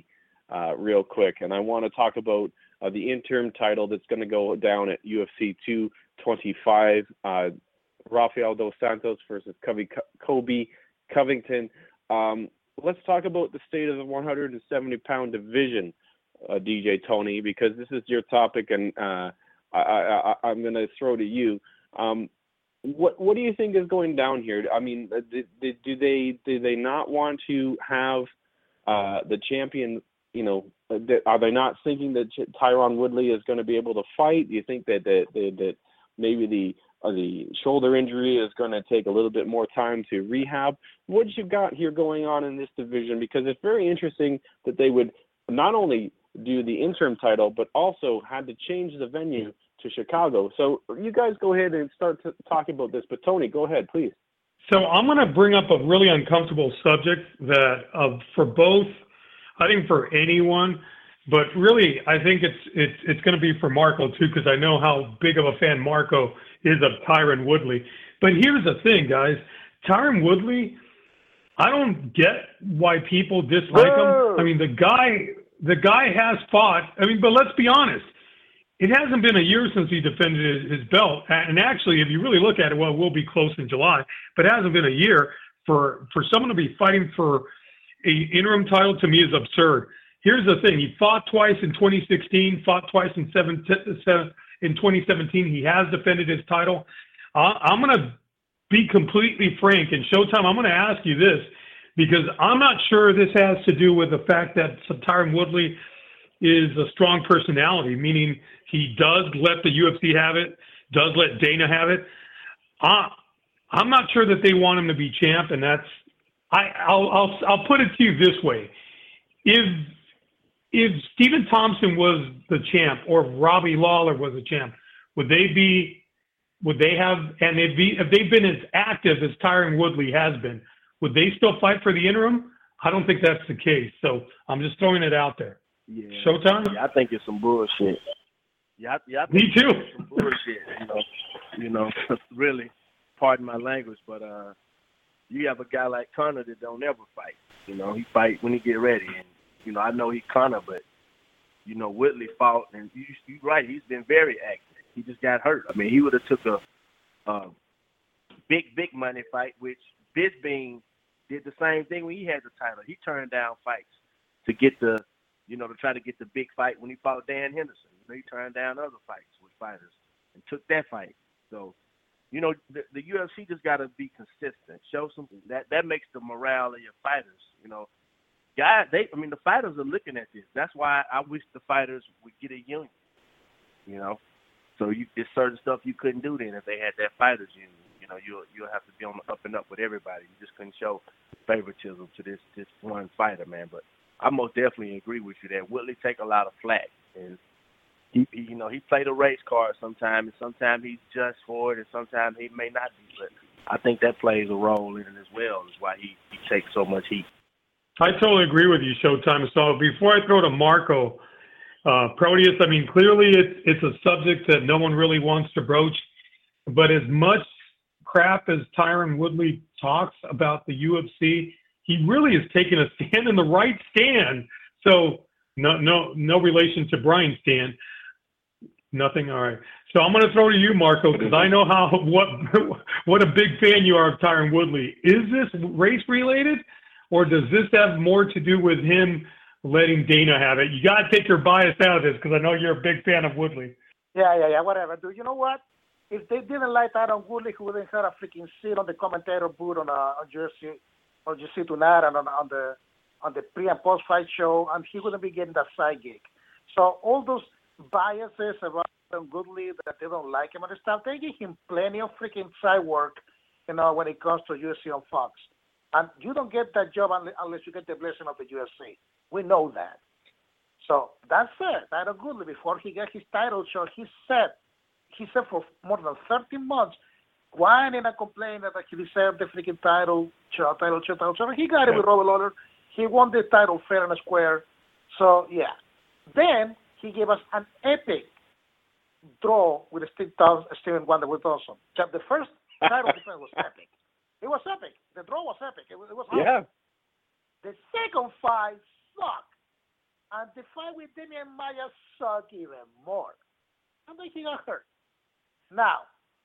uh, real quick, and I want to talk about uh, the interim title that's going to go down at U F C two twenty-five. Uh, Rafael dos Santos versus Kobe Covington. Um, let's talk about the state of the one seventy pound division, uh, D J Tony, because this is your topic, and uh, I, I, I, I'm going to throw to you. Um, what what do you think is going down here? I mean, do, do they do they not want to have uh, the champion? You know, are they not thinking that Tyron Woodley is going to be able to fight? Do you think that that, that, that maybe the uh, the shoulder injury is going to take a little bit more time to rehab? What you got here going on in this division? Because it's very interesting that they would not only do the interim title, but also had to change the venue to Chicago. So you guys go ahead and start to talking about this. But Tony, go ahead, please. So I'm going to bring up a really uncomfortable subject that uh, for both, I think for anyone, but really I think it's it's it's going to be for Marco too, because I know how big of a fan Marco is of Tyron Woodley. But here's the thing, guys. Tyron Woodley, I don't get why people dislike him. I mean, the guy the guy has fought. I mean, but let's be honest. It hasn't been a year since he defended his, his belt. And actually, if you really look at it, well, we'll be close in July. But it hasn't been a year. For, for someone to be fighting for a interim title, to me, is absurd. Here's the thing. He fought twice in twenty sixteen, fought twice in, seven, in twenty seventeen. He has defended his title. Uh, I'm going to be completely frank. And Showtime, I'm going to ask you this, because I'm not sure this has to do with the fact that Tyron Woodley is a strong personality, meaning he does let the U F C have it, does let Dana have it. Uh, I'm not sure that they want him to be champ, and that's I, I'll, I'll I'll put it to you this way: if if Stephen Thompson was the champ, or if Robbie Lawler was a champ, would they be? Would they have? And if be if they've been as active as Tyron Woodley has been, would they still fight for the interim? I don't think that's the case. So I'm just throwing it out there. Yeah. Showtime? Yeah, I think it's some bullshit. Yeah, I, yeah, I think Me too. It's some bullshit. You know, you know, really. Pardon my language, but uh, you have a guy like Conor that don't ever fight. You know, he fight when he get ready, and you know, I know he Conor, but you know, Woodley fought, and you, you're right. He's been very active. He just got hurt. I mean, he would have took a, a big, big money fight, which Bisping did the same thing when he had the title. He turned down fights to get the, you know, to try to get the big fight when he fought Dan Henderson. You know, he turned down other fights with fighters and took that fight. So, you know, the, the U F C just got to be consistent. Show some that that makes the morale of your fighters. You know, guys, they, I mean, the fighters are looking at this. That's why I wish the fighters would get a union. You know, so you there's certain stuff you couldn't do then if they had that fighters union. You know, you'll you'll have to be on the up and up with everybody. You just couldn't show favoritism to this this one fighter, man. But I most definitely agree with you that Woodley take a lot of flack, and he, he you know, he played a race card sometimes, and sometimes he's just for it, and sometimes he may not be. But I think that plays a role in it as well. Is why he, he takes so much heat. I totally agree with you, Showtime. So before I throw to Marco, uh, Proteus, I mean, clearly it's it's a subject that no one really wants to broach. But as much crap as Tyron Woodley talks about the U F C, he really is taking a stand in the right stand. So no, no, no relation to Brian Stan. Nothing. All right. So I'm going to throw to you, Marco, because I know how what what a big fan you are of Tyron Woodley. Is this race related, or does this have more to do with him letting Dana have it? You got to take your bias out of this, because I know you're a big fan of Woodley. Yeah, yeah, yeah. Whatever, dude. You know what? If they didn't like Tyron Woodley, he wouldn't have a freaking seat on the commentator booth on a on Jersey or Jersey tonight and on, on the on the pre and post fight show, and he wouldn't be getting that side gig. So all those biases about Tyron Woodley that they don't like him and stuff, they give him plenty of freaking side work, you know, when it comes to U F C on Fox. And you don't get that job unless you get the blessing of the U F C. We know that. So that's it. Tyron Woodley, before he got his title shot, he said. He said for more than thirteen months, whining and complaining that he deserved the freaking title, title, title, title, title. He got it with Robert Lawler. He won the title fair and square. So, yeah. Then he gave us an epic draw with Steve Steven Wonder with Dawson. The first title defense was epic. It was epic. The draw was epic. It was, it was yeah. The second fight sucked. And the fight with Demian Maia sucked even more. And then he got hurt. Now,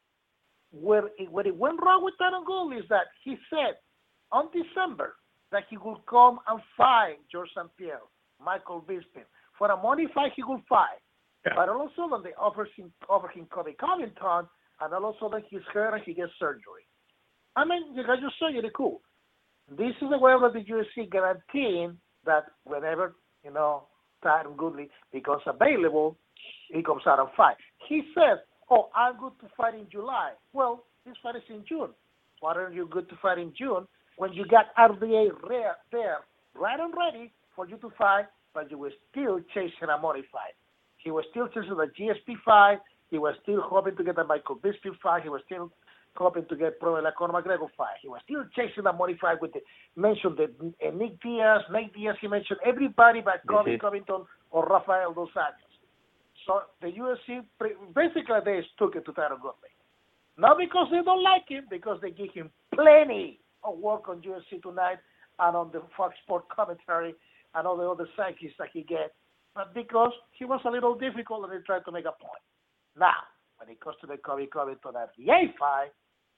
where it, where it went wrong with Tyron Woodley is that he said on December that he would come and fight George Saint Pierre, Michael Bisping. For a money fight, he would fight. Yeah. But all of a sudden, they offered him, offered him Colby Covington, and all of a sudden, he's hurt and he gets surgery. I mean, you guys just saw it, cool. This is the way that the U F C guaranteeing that whenever, you know, Tyron Woodley becomes available, he comes out and fight. He says, oh, I'm good to fight in July. Well, this fight is in June. Why aren't you good to fight in June when you got R D A there, there right and ready for you to fight, but you were still chasing a money fight? He was still chasing the G S P fight. He was still hoping to get the Michael Bisping fight. He was still hoping to get probably like Conor McGregor fight. He was still chasing the money fight with the, mentioned the, uh, Nick Diaz, Nate Diaz, he mentioned everybody but Colby mm-hmm. Covington or Rafael Dos Anjos. So the U F C, basically they stuck it to Tyron Woodley. Not because they don't like him, because they give him plenty of work on U F C tonight and on the Fox Sports commentary and all the other sidekicks that he gets, but because he was a little difficult and he tried to make a point. Now, when it comes to the Colby Covington R D A fight,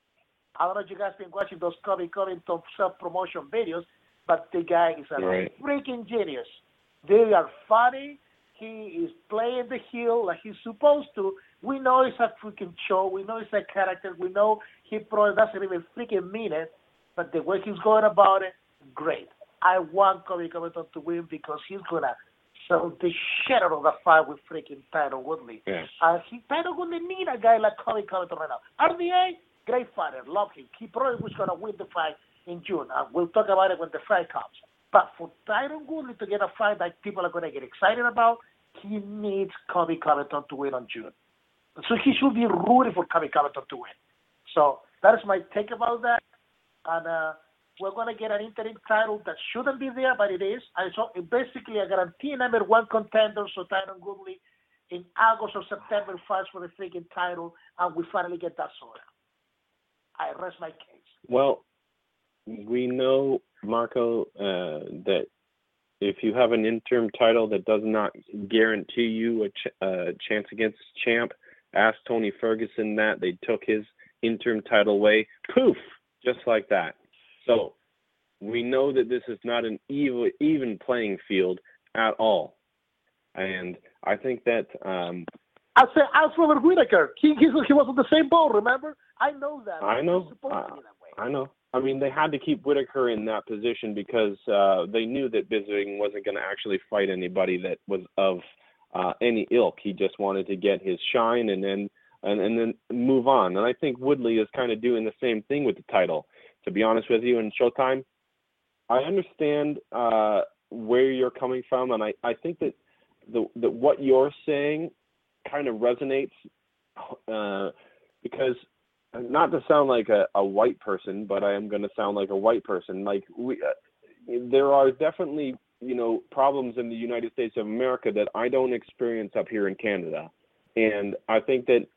I don't know if you guys been watching those Colby Covington self-promotion videos, but the guy is a right. freaking genius. They are funny. He is playing the heel like he's supposed to. We know it's a freaking show. We know it's a character. We know he probably doesn't even freaking mean it, but the way he's going about it, great. I want Colby Covington to win because he's going to sell the shit out of the fight with freaking Tyron Woodley. Yeah. Uh, he, Tyron Woodley need a guy like Colby Covington right now. R D A, great fighter, love him. He probably was going to win the fight in June. Uh, we'll talk about it when the fight comes. But for Tyron Woodley to get a fight that people are going to get excited about, he needs Colby Covington to win on June. So he should be rooting for Colby Covington to win. So that is my take about that. And uh, we're going to get an interim title that shouldn't be there, but it is. And so basically a guarantee number one contender, so Tyron Woodley in August or September fights for the freaking title, and we finally get that sorted. I rest my case. Well, we know, Marco, uh, that if you have an interim title that does not guarantee you a ch- uh, chance against champ, ask Tony Ferguson that. They took his interim title away. Poof! Just like that. So we know that this is not an even, even playing field at all. And I think that... Um, I say, ask Robert Whittaker. He, he, he was on the same boat, remember? I know that. I know. Uh, I know. I mean, they had to keep Whittaker in that position because uh, they knew that Bisping wasn't going to actually fight anybody that was of uh, any ilk. He just wanted to get his shine and then and, and then move on. And I think Woodley is kind of doing the same thing with the title. To be honest with you, in Showtime, I understand uh, where you're coming from, and I, I think that the that what you're saying kind of resonates uh, because. Not to sound like a, a white person, but I am going to sound like a white person. Like we, uh, there are definitely, you know, problems in the United States of America that I don't experience up here in Canada, and I think that,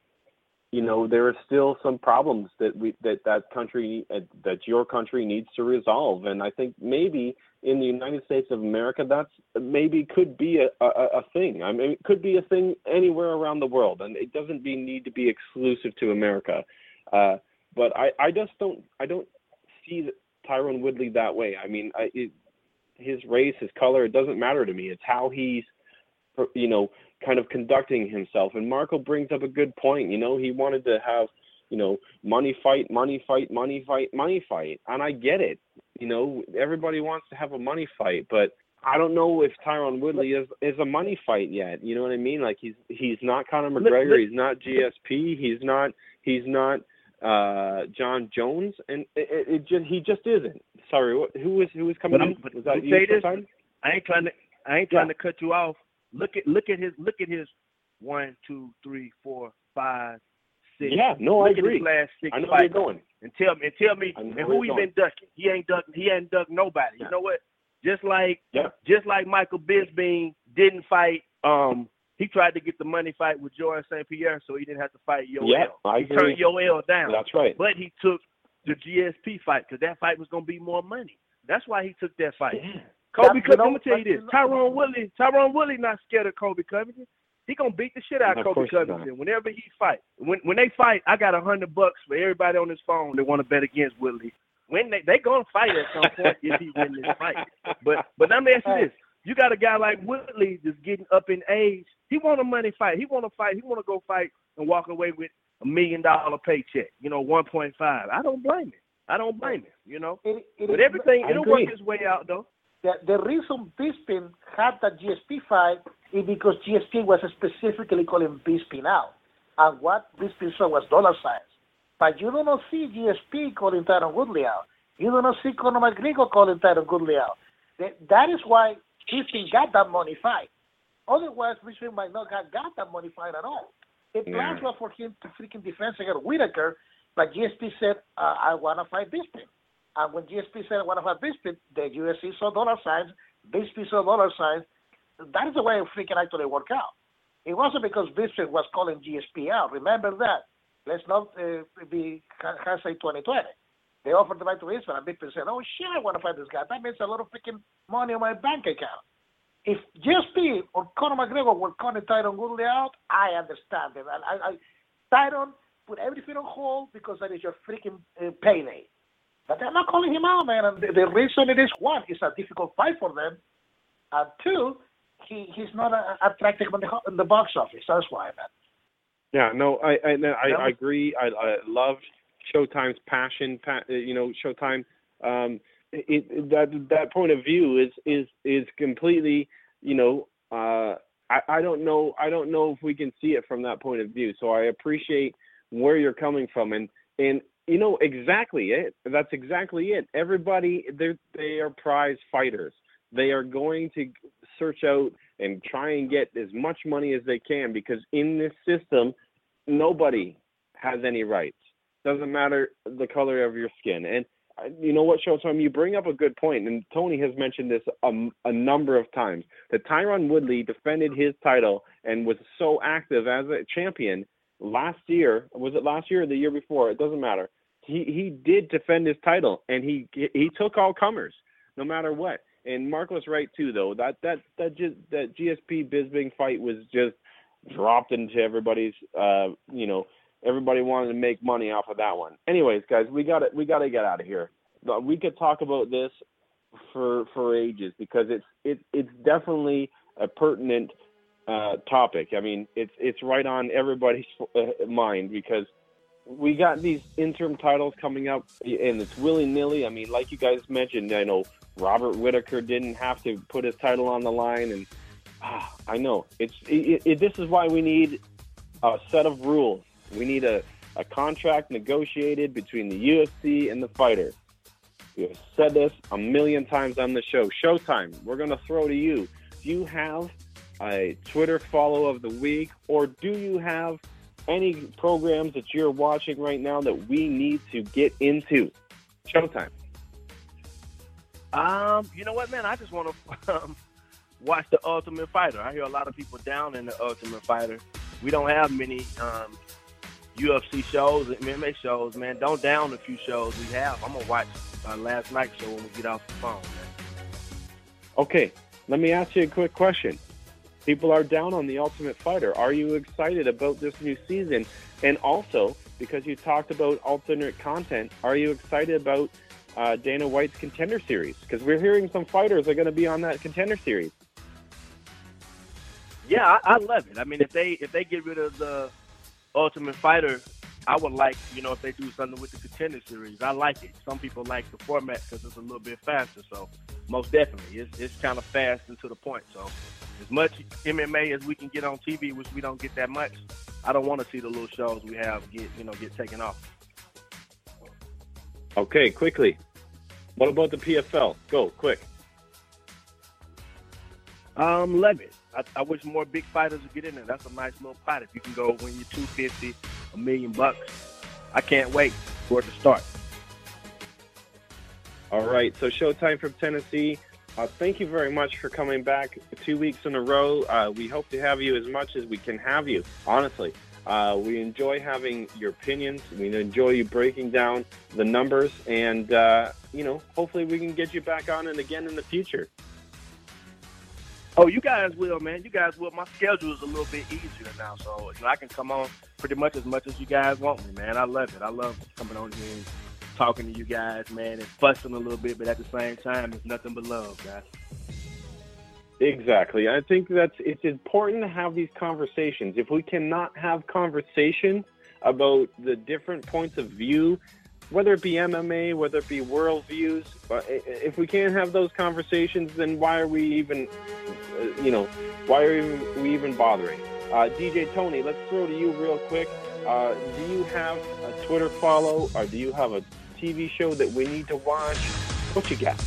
you know, there are still some problems that we that that country uh, that your country needs to resolve, and I think maybe in the United States of America, that's maybe could be a, a, a thing. I mean, it could be a thing anywhere around the world, and it doesn't be, need to be exclusive to America. Uh, but I, I just don't I don't see Tyron Woodley that way. I mean, I, it, his race, his color, it doesn't matter to me. It's how he's, you know, kind of conducting himself. And Marco brings up a good point. You know, he wanted to have, you know, money fight, money fight, money fight, money fight. And I get it. You know, everybody wants to have a money fight, but I don't know if Tyron Woodley is is a money fight yet. You know what I mean? Like he's he's not Conor McGregor, he's not G S P, he's not he's not uh, John Jones, and it, it, it just he just isn't. Sorry, what, who was who was coming but in? But was that say you this, time? I ain't trying to I ain't trying yeah. to cut you off. Look at look at his look at his one, two, three, four, five. Six. Yeah, no, Look I agree. At his last six I know fights. where you're going. And tell me, and tell me, and who he been ducking? He ain't ducking. He ain't ducked nobody. Yeah. You know what? Just like, yeah. just like Michael Bisping didn't fight. Um, he tried to get the money fight with George Saint Pierre, so he didn't have to fight Yoel. Yeah, I he agree. turned Yoel down. That's right. But he took the G S P fight because that fight was gonna be more money. That's why he took that fight. Yeah. Kobe That- you Covington, I'm know, gonna tell you this: Tyrone Woodley, Tyrone Woodley not scared of Kobe Covington. He gonna beat the shit out of Of Kobe course he's Covington whenever he fight. When when they fight, I got a hundred bucks for everybody on this phone that want to bet against Woodley. When they they gonna fight at some point if he win this fight. But but let me ask you this: you got a guy like Woodley that's getting up in age. He want a money fight. He want to fight. He want to go fight and walk away with a million dollar paycheck. You know, one point five. I don't blame him. I don't blame him. You know, It, it but is- everything I it'll agree. work its way out though. The, the reason Bisping had that G S P fight is because G S P was specifically calling Bisping out. And what Bisping saw was dollar signs. But you do not see G S P calling Tyron Woodley out. You do not see Conor McGregor calling Tyron Woodley out. That, that is why Bisping got that money fight. Otherwise, Bisping might not have got that money fight at all. The plan Yeah. was for him to freaking defense against Whitaker, but G S P said, uh, I want to fight Bisping. And when G S P said, I want to fight Bisping, the U F C saw dollar signs, Bisping saw dollar signs. That is the way it freaking actually worked out. It wasn't because Bisping was calling G S P out. Remember that. Let's not uh, be hindsight twenty twenty. They offered the fight to Bisping, and Bisping said, oh, shit, I want to fight this guy. That means a lot of freaking money on my bank account. If G S P or Conor McGregor were calling Tyron Woodley out, I understand it. And I, I, Tyron, put everything on hold because that is your freaking uh, payday. But they're not calling him out, man. And the, the reason it is, one, it's a difficult fight for them. And two, he, he's not uh, attractive in the, in the box office. That's why, man. Yeah, no, I I, I, I agree. I, I loved Showtime's passion. Pa, you know, Showtime. Um, it, it, that that point of view is is is completely. You know, uh, I I don't know. I don't know if we can see it from that point of view. So I appreciate where you're coming from, and and you know exactly it. That's exactly it. Everybody, they they are prize fighters. They are going to search out and try and get as much money as they can, because in this system, nobody has any rights. Doesn't matter the color of your skin. And uh, you know what, Showtime, you bring up a good point, and Tony has mentioned this a, a number of times, that Tyron Woodley defended his title and was so active as a champion last year. Was it last year or the year before? It doesn't matter. He he did defend his title, and he he took all comers, no matter what. And Mark was right too, though. That that that just that G S P Bisping fight was just dropped into everybody's. Uh, you know, everybody wanted to make money off of that one. Anyways, guys, we got to we got to get out of here. We could talk about this for for ages, because it's it's it's definitely a pertinent uh, topic. I mean, it's it's right on everybody's uh, mind, because we got these interim titles coming up, and it's willy-nilly. I mean, like you guys mentioned, I know Robert Whitaker didn't have to put his title on the line, and ah, I know it's it, it, this is why we need a set of rules. We need a, a contract negotiated between the U F C and the fighter. We have said this a million times on the show. Showtime, we're going to throw to you. Do you have a Twitter follow of the week, or do you have any programs that you're watching right now that we need to get into? Showtime. Um, you know what, man? I just want to um, watch The Ultimate Fighter. I hear a lot of people down in The Ultimate Fighter. We don't have many um, U F C shows and M M A shows, man. Don't down the few shows we have. I'm going to watch our last night show when we get off the phone, man. Okay, let me ask you a quick question. People are down on The Ultimate Fighter. Are you excited about this new season? And also, because you talked about alternate content, are you excited about uh, Dana White's Contender Series? Because we're hearing some fighters are going to be on that Contender Series. Yeah, I, I love it. I mean, if they if they get rid of the Ultimate Fighter, I would like, you know, if they do something with the Contender Series. I like it. Some people like the format because it's a little bit faster. So, most definitely, it's it's kind of fast and to the point. So, as much M M A as we can get on T V, which we don't get that much, I don't want to see the little shows we have get, you know, get taken off. Okay, quickly. What about the P F L? Go, quick. Um, love it. I, I wish more big fighters would get in there. That's a nice little pot. If you can go win your two fifty, a million bucks, I can't wait for it to start. All right, so Showtime from Tennessee. Uh, thank you very much for coming back two weeks in a row. Uh, we hope to have you as much as we can have you, honestly. Uh, we enjoy having your opinions. We enjoy you breaking down the numbers. And, uh, you know, hopefully we can get you back on and again in the future. Oh, you guys will, man. You guys will. My schedule is a little bit easier now, so you know, I can come on pretty much as much as you guys want me, man. I love it. I love coming on here and talking to you guys, man, and fussing a little bit, but at the same time, it's nothing but love, guys. Exactly. I think that's it's important to have these conversations. If we cannot have conversation about the different points of view, whether it be M M A, whether it be world views, if we can't have those conversations, then why are we even, uh, you know, why are we even bothering? Uh, D J Tony, let's throw to you real quick. Uh, do you have a Twitter follow, or do you have a T V show that we need to watch? What you got?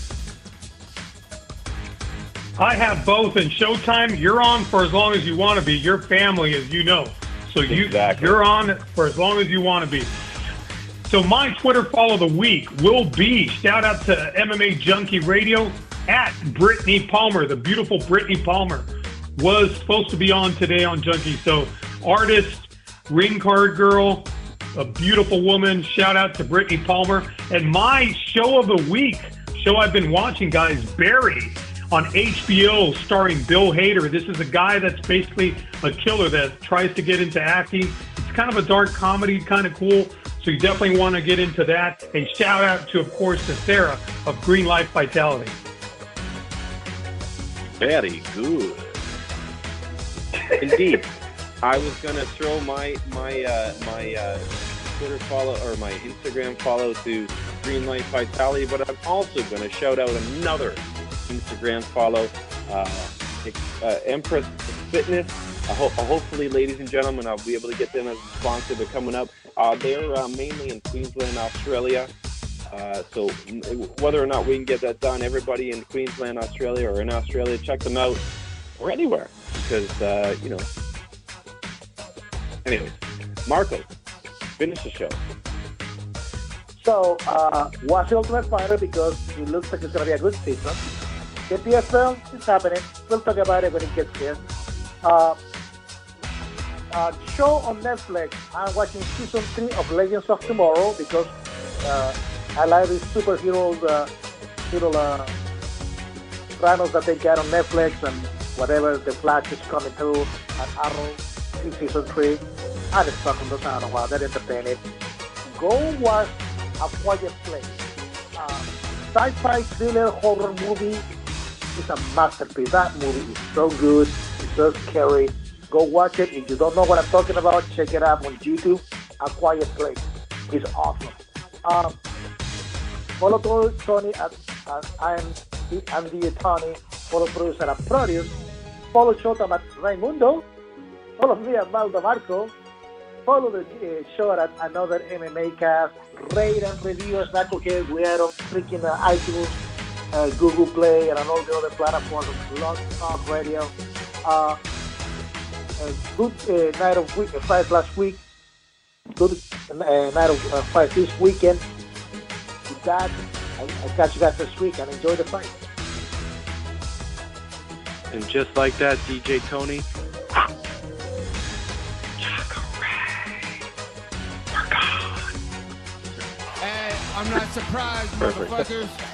I have both, and Showtime, you're on for as long as you want to be. Your family, as you know. So you, exactly. you're on for as long as you want to be. So my Twitter follow of the week will be, shout out to M M A Junkie Radio, at Brittany Palmer. The beautiful Brittany Palmer was supposed to be on today on Junkie. So artist, ring card girl, a beautiful woman. Shout out to Brittany Palmer. And my show of the week, show I've been watching, guys, Barry, on H B O, starring Bill Hader. This is a guy that's basically a killer that tries to get into acting. It's kind of a dark comedy, kind of cool. So you definitely want to get into that. And shout out to, of course, to Sarah of Green Life Vitality. Very good. Indeed. I was going to throw my my uh, my uh, Twitter follow or my Instagram follow to Green Life Vitality, but I'm also going to shout out another Instagram follow, uh, uh, Empress Fitness. Uh, ho- hopefully, ladies and gentlemen, I'll be able to get them as a sponsor. They're coming up. Uh, they're uh, mainly in Queensland, Australia. Uh, so whether or not we can get that done, everybody in Queensland, Australia, or in Australia, check them out, or anywhere, because, uh, you know. Anyways, Marco, finish the show. So, uh, watch the Ultimate Fighter because it looks like it's going to be a good season. The P F L is happening. We'll talk about it when it gets here. Uh, uh, show on Netflix. I'm watching season three of Legends of Tomorrow because uh, I like these superheroes, uh, little uh, dramas that they get on Netflix and whatever. The Flash is coming through and Arrow in season three. I'm stuck on those. I don't know why. They're entertaining. Go watch A Quiet Place. Uh, sci-fi thriller horror movie. It's a masterpiece. That movie is so good. It's so scary. Go watch it. If you don't know what I'm talking about, check it out on YouTube. A Quiet Place. It's awesome. Um, follow Tony at, at I'm I'm the Tony. Follow producer at Produce. Follow Showtime at Raimundo. Follow me at Maldo Marco. Follow the uh, show at Another M M A Cast. Rate and review us. Not okay. We are on freaking uh, iTunes, uh, Google Play, and on all the other platforms of Blog Talk Radio. Uh, a good uh, night of week, uh, fight last week. Good uh, night of uh, fight this weekend. With that, I, I catch you guys this week and enjoy the fight. And just like that, D J Tony. Hey, I'm not surprised, Perfect. motherfuckers.